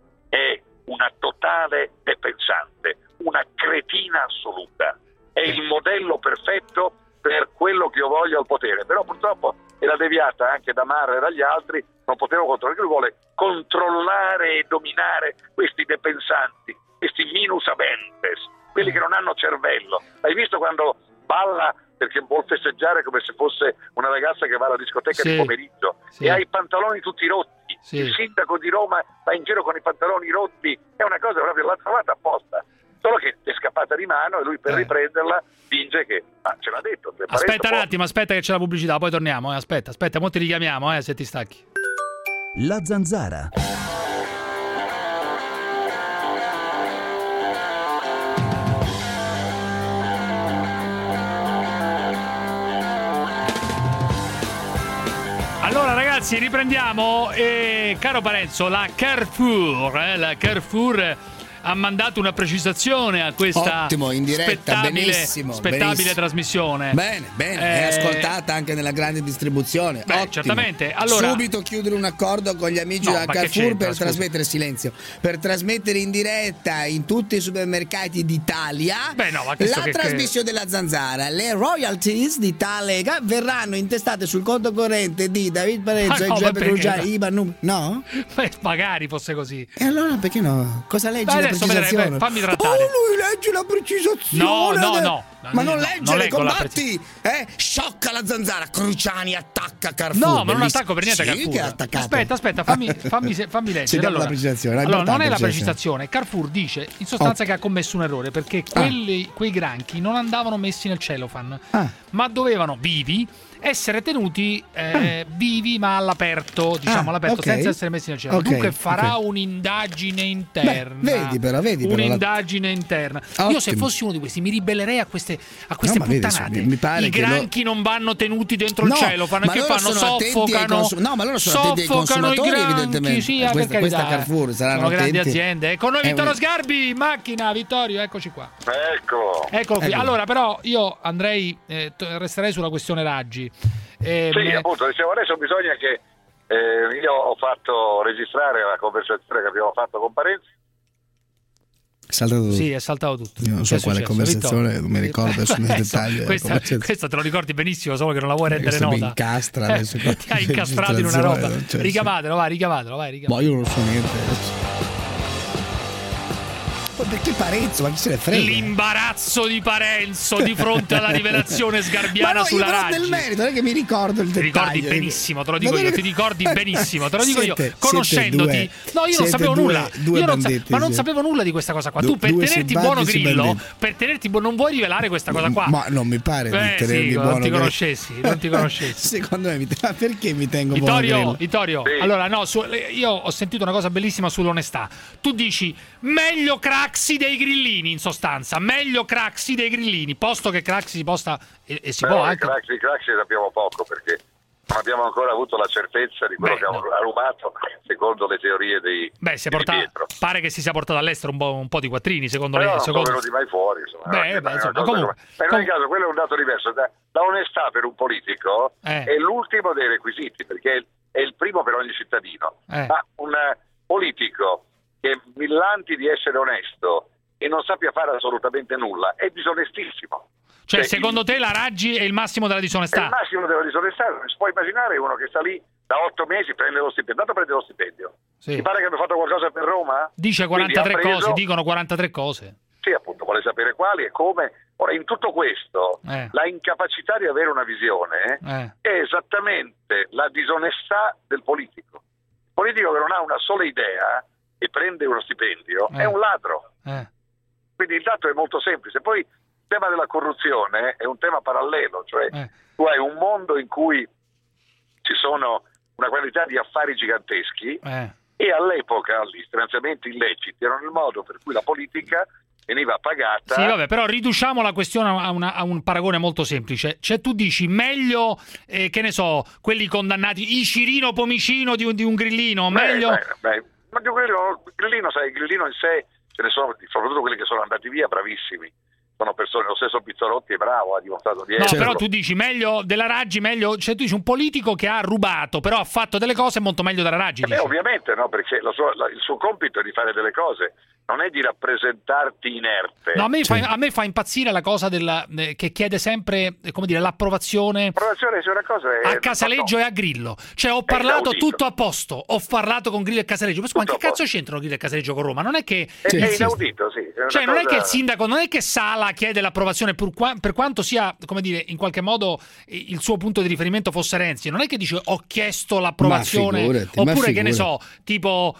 è una totale depensante, una cretina assoluta, è il modello perfetto per quello che io voglio al potere, però purtroppo era deviata anche da Marra e dagli altri, non potevo controllare, lui vuole controllare e dominare questi depensanti, questi minus abentes, quelli che non hanno cervello. Hai visto quando balla perché vuol festeggiare come se fosse una ragazza che va alla discoteca di pomeriggio e ha i pantaloni tutti rotti, il sindaco di Roma va in giro con i pantaloni rotti, è una cosa proprio, l'ha trovata apposta. Solo che è scappata di mano e lui per riprenderla finge che ce l'ha detto. Aspetta un attimo, aspetta che c'è la pubblicità, poi torniamo. Aspetta, mo ti richiamiamo se ti stacchi. La Zanzara. Allora ragazzi, riprendiamo. Caro Parenzo, la Carrefour ha mandato una precisazione a questa ottimo, in diretta, spettabile trasmissione. Bene, è ascoltata anche nella grande distribuzione. Certamente. Allora, subito chiudere un accordo con gli amici della Carrefour per trasmettere per trasmettere in diretta in tutti i supermercati d'Italia la trasmissione della Zanzara. Le royalties di tale verranno intestate sul conto corrente di David Parenzo e Giuseppe Cruciani. No? Magari fosse così. E allora perché no? Cosa leggi? Precisazione. Fammi trattare. Lui legge la precisazione. No. Ma non legge, le combatti. Sciocca la Zanzara. Cruciani attacca Carrefour. No, ma non attacco per niente Carrefour. Aspetta, fammi leggere. Allora, la precisazione. Non è la precisazione. Carrefour dice in sostanza che ha commesso un errore perché quei granchi non andavano messi nel cellophane, ma dovevano vivi essere tenuti vivi ma all'aperto, senza essere messi nel cielo. Dunque farà un'indagine interna. Vedi un'indagine interna. Io se fossi uno di questi mi ribellerei a queste puttanate. Mi pare I granchi non vanno tenuti dentro il cellophane, che fanno? Soffocano. Ma loro sono attenti ai consumatori, evidentemente. Questa Carrefour saranno sono grandi aziende. Con noi Vittorio Sgarbi in macchina. Vittorio, eccoci qua. Eccolo qui. Allora, però io andrei, resterei sulla questione Raggi. Sì, appunto, dicevo, adesso bisogna che io ho fatto registrare la conversazione che abbiamo fatto con Parenzo. È saltato tutto. Sì, è saltato tutto. Io non so quale conversazione, non mi ricordo adesso nel dettaglio. Questa te lo ricordi benissimo, solo che non la vuoi rendere nota. Mi incastra adesso. Ti hai incastrato in una roba. Ricavatelo, vai. Ma io non so niente adesso. perché Parenzo? Ma chi se ne frega? L'imbarazzo di Parenzo di fronte alla rivelazione sgarbiana sulla Raggi. Del merito, non è che mi ricordo il dettaglio. Ti ricordi benissimo, te lo dico io, ti ricordi benissimo, te lo dico io, conoscendoti. No, io non sapevo nulla. Ma non sapevo nulla di questa cosa qua. Tu per tenerti buono Grillo, non vuoi rivelare questa cosa qua. Ma non mi pare di tenermi buono. Non ti conoscessi. Secondo me, ma perché mi tengo buono? Vittorio, allora no, io ho sentito una cosa bellissima sull'onestà. Tu dici meglio Craxi dei grillini, in sostanza, meglio Craxi dei grillini, posto che Craxi si posta e si può anche. Craxi sappiamo poco perché non abbiamo ancora avuto la certezza di quello che ha rubato secondo le teorie dei Pietro. Pare che si sia portato all'estero un po' di quattrini, secondo lei. Non sono venuti mai fuori, insomma. Comunque, in ogni caso quello è un dato diverso. La onestà per un politico è l'ultimo dei requisiti, perché è il primo per ogni cittadino. Ma un politico che millanti di essere onesto e non sappia fare assolutamente nulla è disonestissimo. Cioè, secondo te la Raggi è il massimo della disonestà? È il massimo della disonestà. Si può immaginare uno che sta lì da 8 mesi, prende lo stipendio. Dato prende lo stipendio. Sì. Ti pare che abbia fatto qualcosa per Roma? Dice 43 cose, dicono 43 cose. Sì, appunto, vuole sapere quali e come. Ora, in tutto questo, la incapacità di avere una visione è esattamente la disonestà del politico. Il politico che non ha una sola idea e prende uno stipendio è un ladro. Quindi il dato è molto semplice. Poi il tema della corruzione è un tema parallelo, cioè tu hai un mondo in cui ci sono una quantità di affari giganteschi e all'epoca gli finanziamenti illeciti erano il modo per cui la politica veniva pagata. Sì, vabbè, però riduciamo la questione a un paragone molto semplice. Cioè tu dici meglio, che ne so, quelli condannati, i Cirino Pomicino di un grillino, meglio... Ma di un grillino, sai, il grillino in sé, ce ne sono, soprattutto quelli che sono andati via, bravissimi. Sono persone, lo stesso Pizzorotti è bravo, ha dimostrato di essere. No, però tu dici meglio della Raggi, cioè tu dici un politico che ha rubato, però ha fatto delle cose molto meglio della Raggi. Ovviamente no, perché il suo compito è di fare delle cose, non è di rappresentarti inerte. No, a me fa impazzire la cosa che chiede sempre, come dire, l'approvazione. L'approvazione su una cosa a Casaleggio e a Grillo. Cioè ho parlato tutto a posto, ho parlato con Grillo e Casaleggio. Ma che cazzo c'entrano Grillo e Casaleggio con Roma? Non è che è inaudito, sì. Cioè non è che il sindaco, non è che Sala chiede l'approvazione per quanto sia, come dire, in qualche modo il suo punto di riferimento fosse Renzi. Non è che dice ho chiesto l'approvazione, oppure che ne so, tipo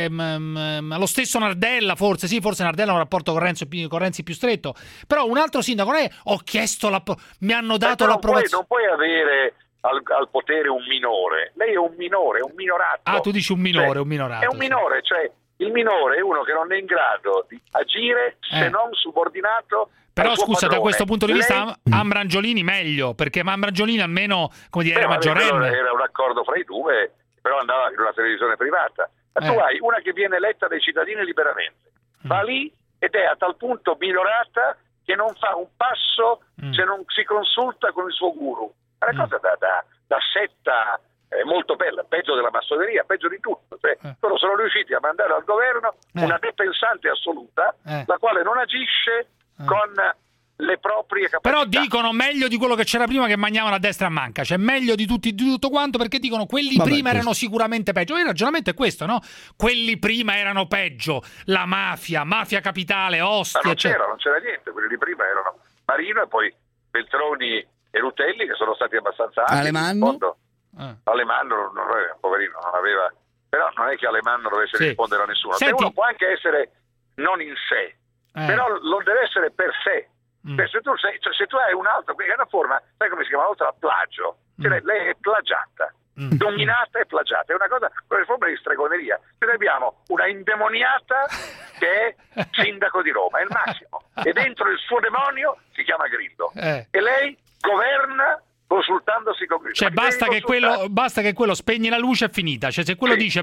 lo stesso Nardella. Forse Nardella ha un rapporto con Renzi più stretto, però un altro sindaco non è ho chiesto mi hanno dato l'approvazione. Non puoi avere al potere un minore, lei è un minore, è un minorato. Ah, tu dici un minore, cioè, un minorato. È un minore, cioè il minore è uno che non è in grado di agire se non subordinato. Però scusa, da questo punto di vista Ambrangiolini meglio, perché Ambrangiolini almeno, come dire, era maggiorenne. Era un accordo fra i due, però andava in una televisione privata. Ma tu hai una che viene eletta dai cittadini liberamente, va lì ed è a tal punto minorata che non fa un passo se non si consulta con il suo guru. È una cosa da setta molto bella, peggio della massoneria, peggio di tutto. Cioè, loro sono riusciti a mandare al governo una depensante assoluta, la quale non agisce con le proprie capacità. Però dicono meglio di quello che c'era prima, che mangiavano a destra a manca, cioè meglio di tutto quanto, perché dicono quelli prima erano sicuramente peggio. Il ragionamento è questo, no? Quelli prima erano peggio, la mafia capitale, Ostia. Ma non c'era niente, quelli di prima erano Marino e poi Veltroni e Rutelli, che sono stati abbastanza alti. Alemanno? Alemanno, poverino, non aveva, però non è che Alemanno dovesse rispondere a nessuno. Senti, uno può anche essere non in sé, però non deve essere per sé. Se tu hai un altro, è una forma, sai come si chiama? Oltre al plagio, cioè, lei è plagiata, dominata e plagiata, è una cosa, una forma di stregoneria. Noi abbiamo una indemoniata che è sindaco di Roma, è il massimo, e dentro il suo demonio si chiama Grillo, e lei governa consultandosi con Grillo. Cioè basta che quello spegne la luce, è finita. Cioè se quello dice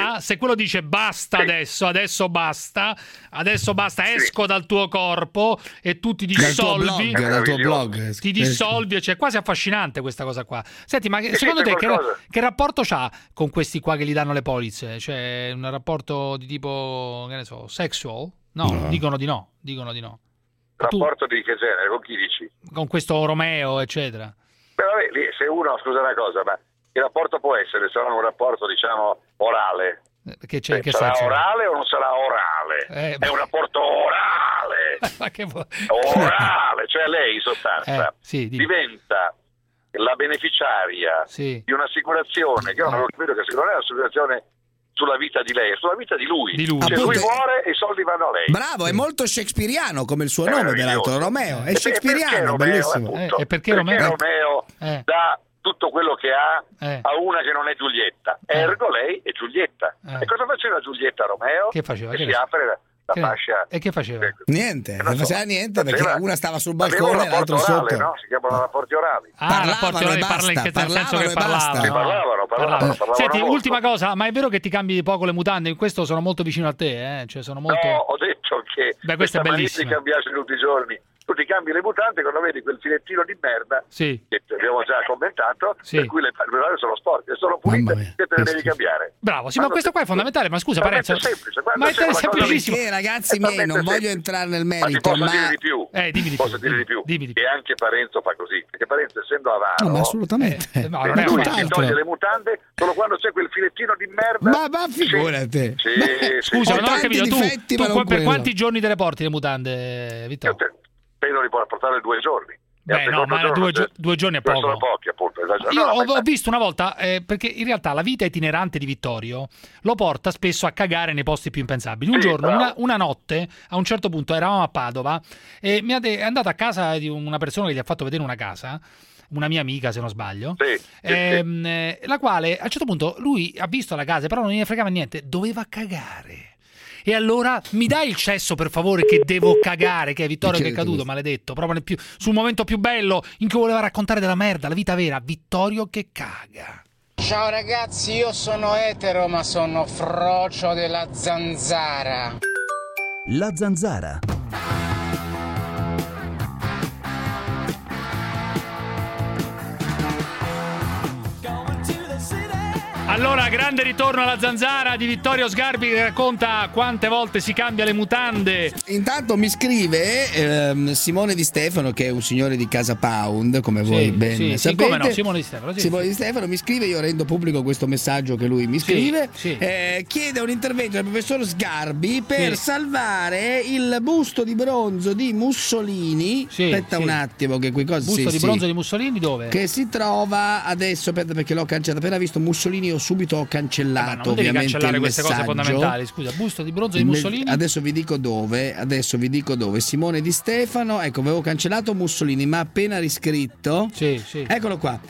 basta, adesso basta, esco dal tuo corpo e tu ti dissolvi dal tuo blog. Ti dissolvi, cioè è quasi affascinante questa cosa qua. Senti, ma secondo te che rapporto c'ha con questi qua che gli danno le polizze? Cioè un rapporto di tipo, che ne so, sexual? No. Dicono di no. Rapporto di che genere? Con chi dici? Con questo Romeo, eccetera. Beh, vabbè, se uno, scusa una cosa, ma il rapporto può essere se non un rapporto, diciamo, orale, Che sarà senso? orale o non sarà orale? È un rapporto orale. Ma che orale, cioè lei in sostanza diventa la beneficiaria di un'assicurazione che io non avevo capito che non è un'assicurazione sulla vita di lei, è sulla vita di lui. Cioè, lui muore e i soldi vanno a lei. Bravo, è molto shakespeariano come il suo nome, peraltro, Romeo. È shakespeariano, bellissimo. E perché Romeo dà tutto quello che ha a una che non è Giulietta, ergo lei è Giulietta. E cosa faceva Giulietta Romeo? Che faceva? Si apre la fascia. E che faceva? Niente, non faceva niente perché una stava sul balcone e l'altro orale, sotto. No? Si chiamano rapporti orali. Rapporti orali, parla in che senso che parlavano. Senti, ultima cosa, ma è vero che ti cambi poco le mutande? In questo sono molto vicino a te, cioè sono molto... No, ho detto che questa è bellissima. Di cambiarsi tutti i giorni. Tu ti cambi le mutande quando vedi quel filettino di merda che abbiamo già commentato, per cui le mutande sono sporche, sono pulite e te le devi cambiare. Bravo, sì, ma questo qua è fondamentale, ma scusa Parenzo, è semplice, ma è semplicissimo. Perché ragazzi miei, non voglio entrare nel merito, ma dire di più. Dimmi dire di più. E anche Parenzo fa così, perché Parenzo essendo avaro, ma assolutamente. Lui si toglie le mutande solo quando c'è quel filettino di merda. Ma figurati. Scusa, non ho capito, tu per quanti giorni te le porti le mutande, Vittorio? Penso di portare 2 giorni. No, ma 2 giorni è poco. Sono pochi, appunto. Io ho visto una volta, perché in realtà la vita itinerante di Vittorio lo porta spesso a cagare nei posti più impensabili. Un giorno, una notte, a un certo punto eravamo a Padova e è andato a casa di una persona che gli ha fatto vedere una casa, una mia amica se non sbaglio, la quale a un certo punto lui ha visto la casa, però non gliene fregava niente, doveva cagare. E allora mi dai il cesso per favore che devo cagare, che è Vittorio che è caduto, maledetto, proprio sul momento più bello in cui voleva raccontare della merda, la vita vera, Vittorio che caga. Ciao ragazzi, io sono etero ma sono frocio della zanzara. La zanzara. Allora, grande ritorno alla zanzara di Vittorio Sgarbi che racconta quante volte si cambia le mutande. Intanto mi scrive Simone Di Stefano, che è un signore di Casa Pound, come voi ben sapete. Come no, Simone Di Stefano. Simone Di Stefano mi scrive, io rendo pubblico questo messaggio che lui mi scrive. Chiede un intervento del professor Sgarbi per salvare il busto di bronzo di Mussolini. Aspetta un attimo che qui cosa busto di bronzo di Mussolini dove? Che si trova adesso, aspetta perché l'ho cancellato, appena visto Mussolini subito ho cancellato non devi ovviamente cancellare il queste messaggio. Cose fondamentali. Scusa, busto di bronzo di Mussolini. Adesso vi dico dove. Simone Di Stefano, ecco, avevo cancellato Mussolini, ma appena riscritto. Eccolo qua.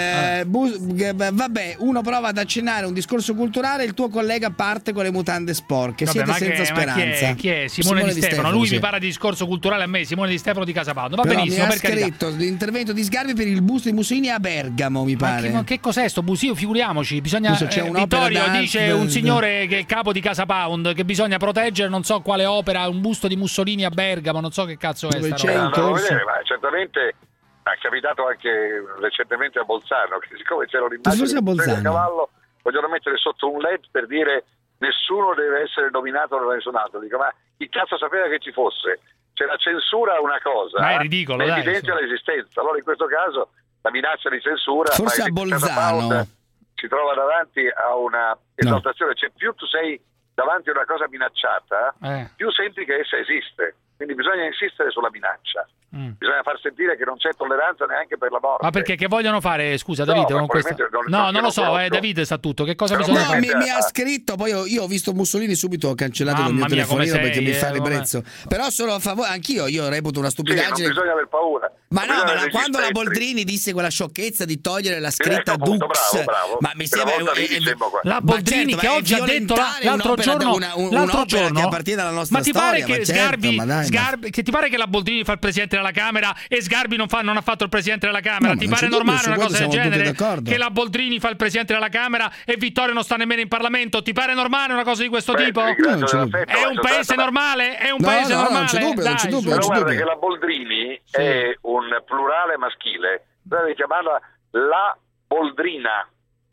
Vabbè, uno prova ad accennare un discorso culturale, il tuo collega parte con le mutande sporche. Siete senza speranza. Chi è? Simone Di Stefano. Lui mi parla di discorso culturale a me, Simone Di Stefano di Casa Pound. Va però benissimo, mi ha scritto l'intervento di Sgarbi per il busto di Mussolini a Bergamo, mi pare. Ma che cos'è sto busio? Figuriamoci, bisogna Vittorio dice un signore che è capo di Casa Pound che bisogna proteggere, non so quale opera, un busto di Mussolini a Bergamo, non so che cazzo è sta roba. Ma certamente è capitato anche recentemente a Bolzano, che siccome c'era l'immagine del cavallo vogliono mettere sotto un LED per dire nessuno deve essere nominato da nessun altro. Dico, ma chi cazzo sapeva che ci fosse? C'è la censura a una cosa, ma è ridicolo, ma evidenzia l'esistenza. Allora in questo caso la minaccia di censura forse a Bolzano si trova davanti a una esaltazione, cioè più tu sei davanti a una cosa minacciata, più senti che essa esiste. Quindi bisogna insistere sulla minaccia. Bisogna far sentire che non c'è tolleranza neanche per la morte. Ma perché che vogliono fare, scusa Davide, con questa... No, non lo so, Davide sa tutto. Che cosa bisogna fare? Mi ha scritto, poi io ho visto Mussolini subito, ho cancellato il mio telefonino perché mi fa ribrezzo. Però sono a favore, anch'io io reputo una stupidaggine. Non bisogna aver paura. Ma no, ma quando la Boldrini disse quella sciocchezza di togliere la scritta Dux, bravo. Ma mi sembra la Boldrini che oggi ha detto l'altro giorno che appartiene alla nostra ma ti pare che Sgarbi, che ti pare che la Boldrini fa il presidente della Camera e Sgarbi non ha fatto il presidente della Camera? Ti pare normale una cosa del genere? Che la Boldrini fa il presidente della Camera e Vittorio non sta nemmeno in Parlamento? Ti pare normale una cosa di questo tipo? È un paese normale? È un paese normale? Non c'è dubbio. Però guarda che la Boldrini è un plurale maschile, bisogna chiamarla la Boldrina.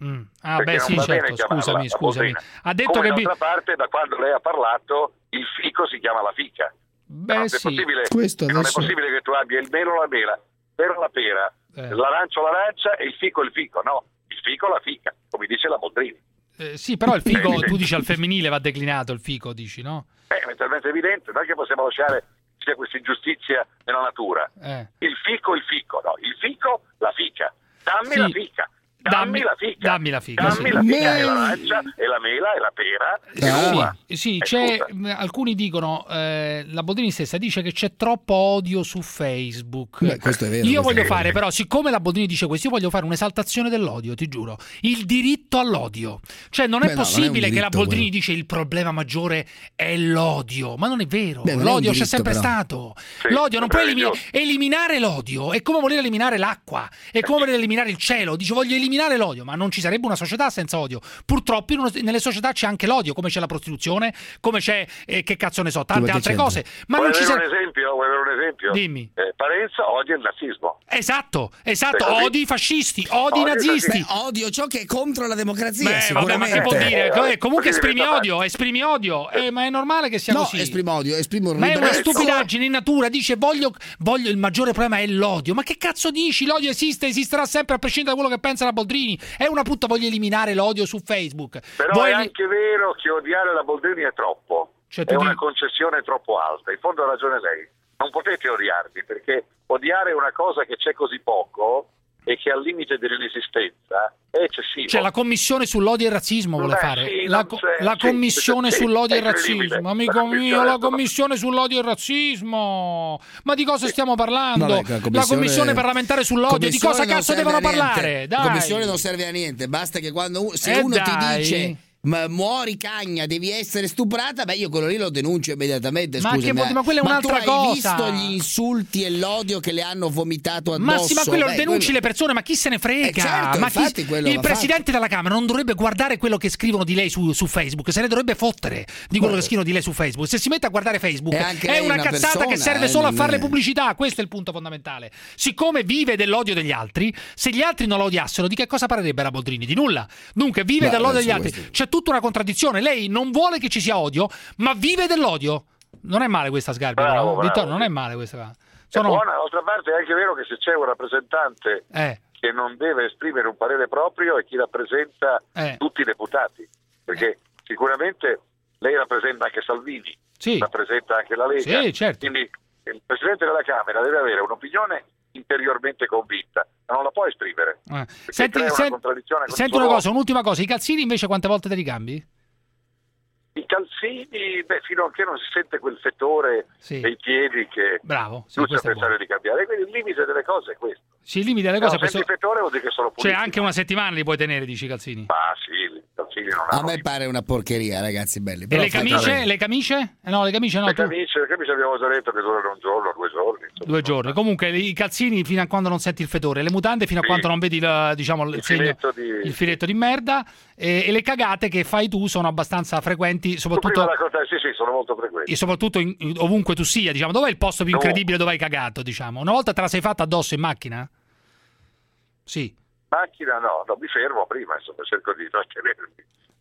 Certo, scusami. Ha detto come che d'altra parte, da quando lei ha parlato, il fico si chiama la fica. Non è possibile che tu abbia il melo la mela, pera la pera, l'arancio l'arancia e il fico. No, il fico la fica, come dice la Boldrini. Sì, però il fico, tu dici al femminile va declinato il fico, dici, no? È talmente evidente, non è che possiamo lasciare sia questa ingiustizia nella natura. Il fico, no, il fico, la fica. Dammi la fica. Dammi la fica. Dammi la fica, Dammi la fica, e l'arancia, e la mela, e la pera, e l'uva. Sì, alcuni dicono, la Boldrini stessa dice che c'è troppo odio su Facebook. Beh, questo è vero. Io voglio fare, però, siccome la Boldrini dice questo, io voglio fare un'esaltazione dell'odio, ti giuro. Il diritto all'odio. Cioè, non è possibile che la Boldrini dice il problema maggiore è l'odio. Ma non è vero. L'odio c'è sempre stato. Sì, l'odio, non puoi eliminare l'odio. È come voler eliminare l'acqua. È come voler eliminare il cielo. Dice, voglio eliminare l'odio, ma non ci sarebbe una società senza odio. Purtroppo nelle società c'è anche l'odio, come c'è la prostituzione, come c'è che cazzo ne so, tante altre cose. Ma non ci vuoi avere un esempio? Dimmi. Parenza odia il nazismo. Esatto, odi i fascisti, odi i nazisti. Odio ciò che è contro la democrazia. Vabbè, ma che vuol dire? Comunque esprimi odio. Ma è normale che sia così. No, esprimo odio, esprimo un ma è una stupidaggine in natura. Dice voglio il maggiore problema è l'odio. Ma che cazzo dici? L'odio esisterà sempre a prescindere da quello che pensa la Boldrini. È una puttana, voglio eliminare l'odio su Facebook. Però è anche vero che odiare la Boldrini è troppo. È una concessione troppo alta. In fondo ha ragione lei. Non potete odiarmi, perché odiare una cosa che c'è così poco e che è al limite dell'inesistenza è eccessivo. Cioè la commissione sull'odio e il razzismo vuole fare. Sì, la commissione sull'odio e il razzismo. Amico mio, la commissione sull'odio e il razzismo. Ma di cosa stiamo parlando? Vabbè, la commissione parlamentare sull'odio. Di cosa cazzo devono parlare? Dai. La commissione non serve a niente. Basta che se uno ti dice muori cagna, devi essere stuprata, io quello lì lo denuncio immediatamente. Scusami, ma quella è un'altra cosa. Ma tu hai visto gli insulti e l'odio che le hanno vomitato addosso? Ma sì, ma quello denunci le persone, ma chi se ne frega? Certo, ma il presidente della Camera non dovrebbe guardare quello che scrivono di lei su Facebook, se ne dovrebbe fottere di quello che scrivono di lei su Facebook. Se si mette a guardare Facebook è una cazzata che serve solo a fare le pubblicità. Questo è il punto fondamentale. Siccome vive dell'odio degli altri, se gli altri non lo odiassero, di che cosa parlerebbe la Boldrini? Di nulla. Dunque vive dell'odio degli altri. C'è tutta una contraddizione. Lei non vuole che ci sia odio, ma vive dell'odio. Non è male questa, Sgarbi, bravo. Vittorio, non è male questa. È buona. D'altra parte è anche vero che se c'è un rappresentante che non deve esprimere un parere proprio è chi rappresenta tutti i deputati, perché sicuramente lei rappresenta anche Salvini, rappresenta anche la Lega, certo. Quindi il Presidente della Camera deve avere un'opinione interiormente convinta, ma non la può esprimere. Senti una cosa, un'ultima cosa, i calzini invece quante volte te li cambi? I calzini, fino a che non si sente quel fetore dei piedi che giusto pensare di cambiare. Quindi il limite delle cose è questo. Sì, il limite delle cose è questo. Il fetore vuol dire che sono puliti. Cioè anche una settimana li puoi tenere, dici, i calzini? Ma sì, i calzini non hanno. A me pare una porcheria, ragazzi belli. E le camicie? Le camicie? No, le camicie no. Le camicie abbiamo già detto che durano un giorno, 2 giorni. Insomma. 2 giorni. Comunque i calzini fino a quando non senti il fetore, le mutande fino a quando non vedi il filetto di merda, e le cagate che fai tu sono abbastanza frequenti, soprattutto sì, sono molto frequenti. E soprattutto ovunque tu sia, diciamo. Dov'è il posto più incredibile dove hai cagato, diciamo? Una volta te la sei fatta addosso in macchina? Sì. Macchina no, mi fermo prima, insomma, cerco di trattenermi.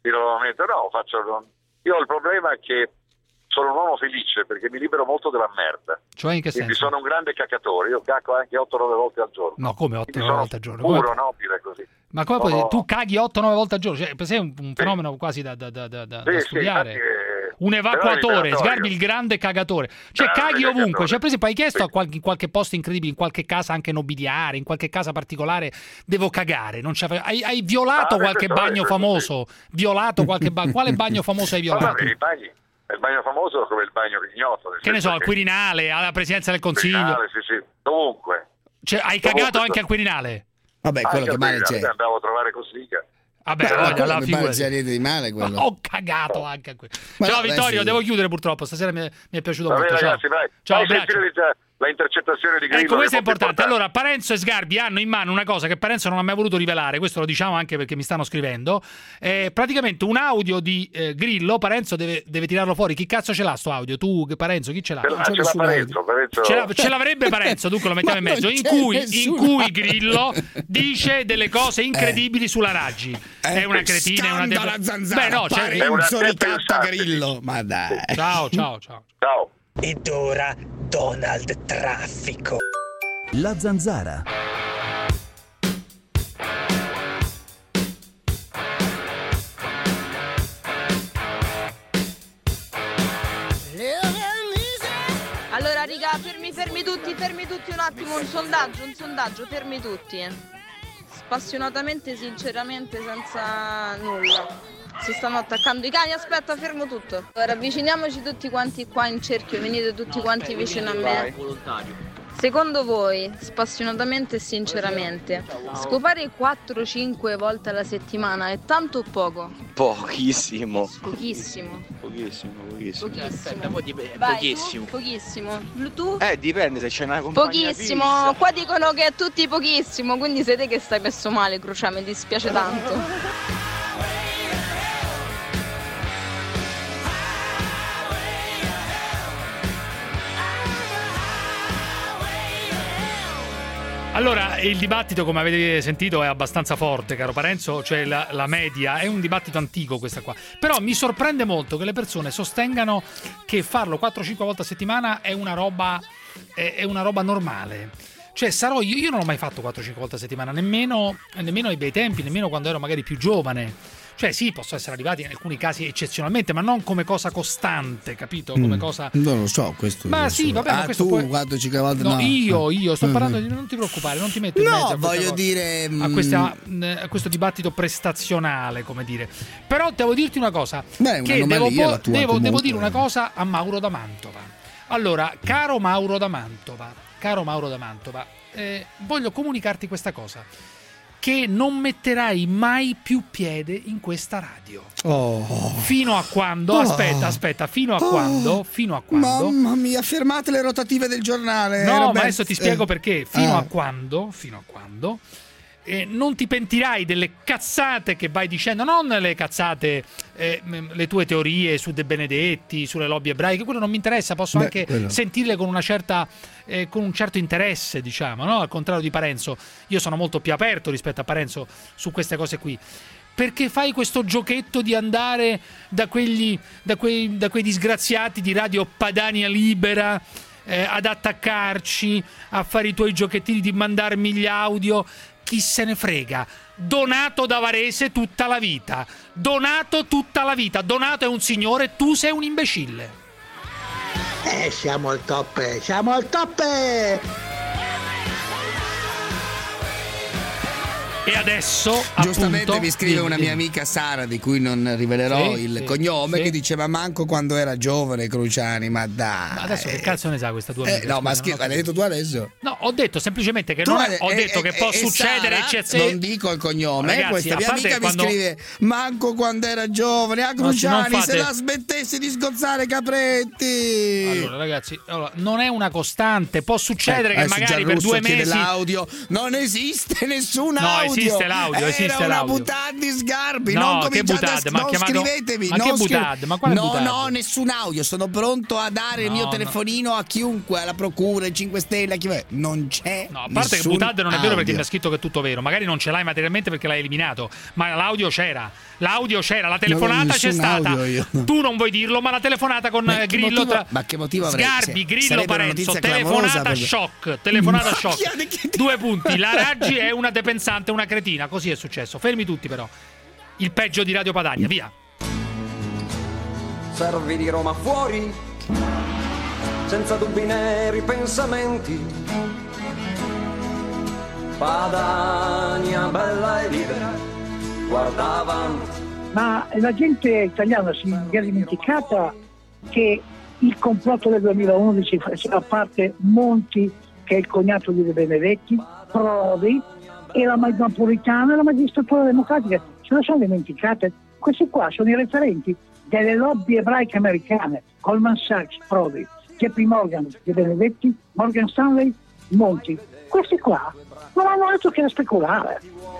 Io ho il problema che sono un uomo felice perché mi libero molto della merda. Cioè in che senso? Quindi sono un grande cacatore, io cacco anche 8-9 volte al giorno. No, come 8-9 volte al giorno? Puro, nobile così. Ma come puoi, tu caghi 8-9 volte al giorno? Cioè, per sé è un fenomeno quasi da studiare. Un evacuatore, Sgarbi il grande cagatore. Cioè caghi ovunque. Cioè, per esempio, hai chiesto in qualche posto incredibile, in qualche casa anche nobiliare, in qualche casa particolare, devo cagare. Non hai violato qualche bagno famoso? Violato qualche bagno? Quale bagno famoso hai violato? Il bagno famoso è come il bagno ignoto. Che ne so, al Quirinale, alla Presidenza del Consiglio. Quirinale, sì, dovunque. Cioè, hai cagato anche al Quirinale? Vabbè, quello che male c'è. Andavo a trovare Cossiga. Vabbè, non mi pare sia niente di male quello. Ho cagato anche a quello. Ciao Vittorio, devo chiudere purtroppo. Stasera mi è piaciuto molto. Ragazzi, ciao, la intercettazione di Grillo. Ecco, questo è importante. Allora, Parenzo e Sgarbi hanno in mano una cosa che Parenzo non ha mai voluto rivelare, questo lo diciamo anche perché mi stanno scrivendo. Praticamente un audio di Grillo, Parenzo deve tirarlo fuori. Chi cazzo ce l'ha sto audio? Tu, Parenzo, chi ce l'ha? Ce l'avrebbe Parenzo, dunque lo mettiamo in mezzo. In cui Grillo dice delle cose incredibili sulla Raggi. È una cretina, è una zanzara. Beh, no, Parenzo ricatta Grillo. Ma dai. Ciao. Ed ora Donald Traffico. La zanzara. fermi tutti un attimo, un sondaggio, fermi tutti. Spassionatamente, sinceramente, senza nulla. Si stanno attaccando i cani, aspetta, fermo tutto. Allora, avviciniamoci tutti quanti qua in cerchio, venite tutti quanti vicino a me. Secondo voi, spassionatamente e sinceramente, scopare 4-5 volte alla settimana è tanto o poco? Pochissimo. Pochissimo. Aspetta, poi Pochissimo. Tu? Dipende se c'è una compagnia pochissimo. fissa. Qua dicono che è tutti pochissimo, quindi sei te che stai messo male, Crucià, mi dispiace tanto. Allora, il dibattito, come avete sentito, è abbastanza forte, caro Parenzo, cioè la media, è un dibattito antico questa qua. Però mi sorprende molto che le persone sostengano che farlo 4-5 volte a settimana è una roba normale. Cioè, io non l'ho mai fatto 4-5 volte a settimana, nemmeno ai bei tempi, nemmeno quando ero magari più giovane. Cioè sì, possono essere arrivati in alcuni casi eccezionalmente, ma non come cosa costante, capito? Come cosa... Non lo so, questo. Ma sì, vabbè, ma questo tu poi... 4-5 volte no. Io sto parlando di... Non ti preoccupare, non ti metto in mezzo a questo dibattito prestazionale, come dire. Però devo dirti una cosa, che devo dire una cosa a Mauro da Mantova. Allora, caro Mauro da Mantova, voglio comunicarti questa cosa: che non metterai mai più piede in questa radio. Fino a quando? Aspetta, fino a quando? Mamma mia, fermate le rotative del giornale. No, Roberto. ma adesso ti spiego perché. Fino a quando non ti pentirai delle cazzate che vai dicendo, non le cazzate, le tue teorie su De Benedetti, sulle lobby ebraiche, quello non mi interessa, posso anche sentirle con una certa con un certo interesse, diciamo, no? Al contrario di Parenzo, io sono molto più aperto rispetto a Parenzo su queste cose qui. Perché fai questo giochetto di andare da quei disgraziati di Radio Padania Libera ad attaccarci, a fare i tuoi giochettini, di mandarmi gli audio? Chi se ne frega? Donato da Varese tutta la vita. Donato è un signore, tu sei un imbecille. Siamo al top. E adesso, giustamente, appunto, mi scrive una mia amica Sara, di cui non rivelerò il cognome, che diceva manco quando era giovane Cruciani, ma dai. Ma adesso che cazzo ne sa questa tua amica? No, ma l'hai detto tu adesso? No, ho detto semplicemente che ho detto che può succedere, non dico il cognome. Ragazzi, questa mia amica mi scrive manco quando era giovane, a Cruciani se la smettesse di sgozzare Capretti. Allora ragazzi, non è una costante, può succedere che magari per 2 mesi l'audio non esiste nessun audio. Esiste l'audio, era una butade di Sgarbi. No, non cominciate non scrivetevi. Ma che butade? Ma quale butade? No, nessun audio. Sono pronto a dare il mio telefonino a chiunque, alla procura, ai 5 Stelle, a chi vuoi. Non c'è. No, a parte che butade non è vero, perché mi ha scritto che è tutto vero. Magari non ce l'hai materialmente perché l'hai eliminato, ma l'audio c'era, la telefonata c'è stata. Tu non vuoi dirlo, ma la telefonata con Grillo. Ma che motivo avrei? Sgarbi, Grillo, Parenzo, telefonata shock. 2 punti. La Raggi è una depensante, una cretina, così è successo. Fermi tutti, però. Il peggio di Radio Padania, via. Servi di Roma fuori, senza dubbi né ripensamenti. Padania bella e libera, guarda avanti. Ma la gente italiana si è dimenticata che il complotto del 2011, a parte Monti, che è il cognato di De Benedetti, Prodi e la Napolitana e la magistratura democratica, se la sono dimenticate. Questi qua sono i referenti delle lobby ebraiche americane: Goldman Sachs, Prodi, JP Morgan, De Benedetti, Morgan Stanley, Monti. Questi qua non hanno altro che da speculare.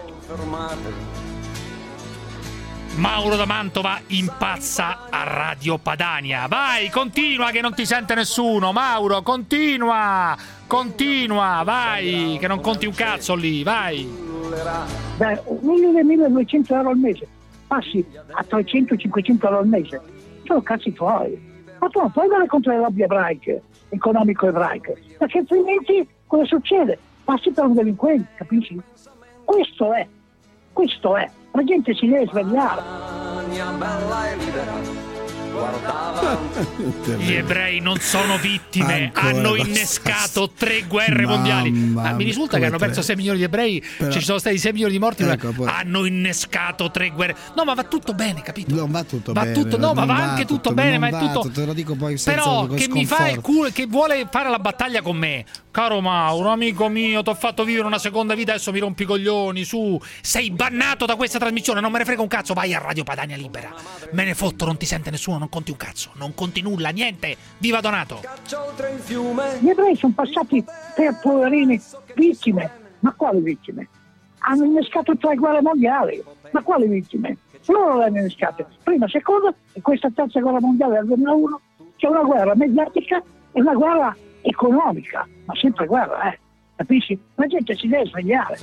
Mauro da Mantova impazza a Radio Padania. Vai, continua che non ti sente nessuno. Mauro, continua, vai, che non conti un cazzo lì, vai. Beh, 1.200 euro al mese, passi a 300-500 euro al mese, sono cazzi tuoi. Ma tu non puoi andare contro le lobby ebraiche, economico-ebraiche, perché altrimenti cosa succede? Passi per un delinquente, capisci? Questo è. La gente si deve svegliare. Gli ebrei non sono vittime, hanno innescato 3 guerre mondiali. Mi risulta che hanno perso 6 milioni di ebrei, ci sono stati 6 milioni di morti, hanno innescato 3 guerre. No, ma va tutto bene, capito? Non va tutto bene. No, ma va anche tutto bene, ma è tutto. Te lo dico poi senza però che mi fa il culo, che vuole fare la battaglia con me. Caro Mauro, amico mio, ti ho fatto vivere una seconda vita, adesso mi rompi i coglioni, su. Sei bannato da questa trasmissione, non me ne frega un cazzo, vai a Radio Padania Libera. Me ne fotto, non ti sente nessuno, non conti un cazzo, non conti nulla, niente. Viva Donato. Gli ebrei sono passati per poverini vittime. Ma quali vittime? Hanno innescato 3 guerre mondiali. Ma quali vittime? Loro le hanno innescate. Prima, seconda e questa terza guerra mondiale del 2001. C'è una guerra mediatica e una guerra economica, ma sempre guerra, capisci? La gente si deve svegliare.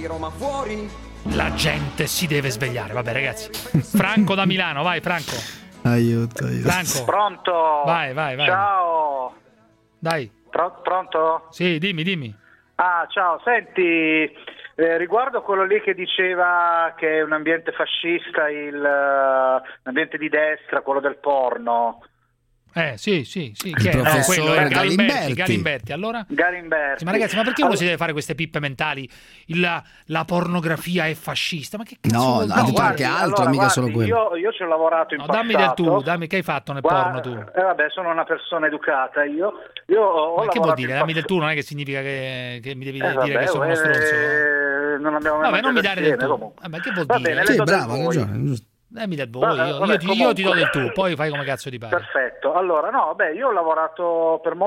La gente si deve svegliare, vabbè ragazzi. Franco da Milano, vai Franco. Aiuto. Franco. Pronto? Vai. Ciao. Dai. Pronto? Sì, dimmi. Ah, ciao, senti, riguardo quello lì che diceva che è un ambiente fascista, l'ambiente di destra, quello del porno. Sì, il professore Galimberti. Allora? Galimberti. Sì, ma ragazzi, ma perché uno si deve fare queste pippe mentali? La pornografia è fascista? Ma che cazzo? Ha detto anche altro, mica solo quello. Io ci ho lavorato in passato. Dammi del tu, che hai fatto nel porno tu? Vabbè, sono una persona educata, io ho ma che vuol dire? Dammi del tu, non è che significa che mi devi dire che sono uno stronzo. Non abbiamo mai non mi dare del tu. Vabbè, che vuol dire? Sì, bravo, hai ragione, giusto. Dammi del voi, io ti do del tu, poi fai come cazzo ti pare. Perfetto, allora io ho lavorato per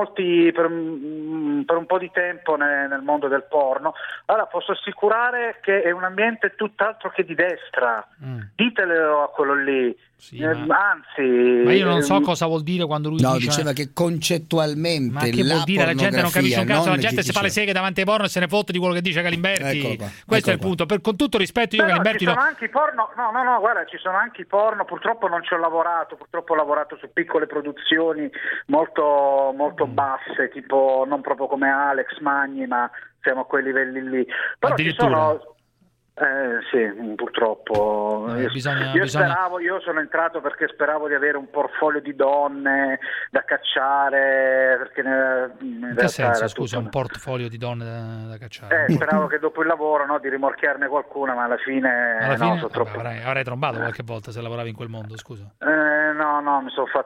un po' di tempo nel mondo del porno. Allora posso assicurare che è un ambiente tutt'altro che di destra. Ditelo a quello lì. Sì, ma io non so cosa vuol dire quando lui dice. Diceva che concettualmente ma che vuol dire? La gente non capisce un cazzo, la gente si fa le seghe davanti ai porno e se ne fotte di quello che dice Galimberti. Questo è il punto. Con tutto rispetto, io Galimberti ci sono anche i porno. No, guarda, ci sono anche i porno. Purtroppo non ci ho lavorato. Purtroppo ho lavorato su piccole produzioni molto basse, tipo non proprio come Alex Magni, ma siamo a quei livelli lì. Però ci sono. Sì, purtroppo. Io sono entrato perché speravo di avere un portfolio di donne da cacciare, perché in che senso, scusa, un portfolio di donne da cacciare? Speravo che dopo il lavoro di rimorchiarne qualcuna, ma alla fine sono troppo. Avrei trombato qualche volta se lavoravi in quel mondo, scusa. No, mi sono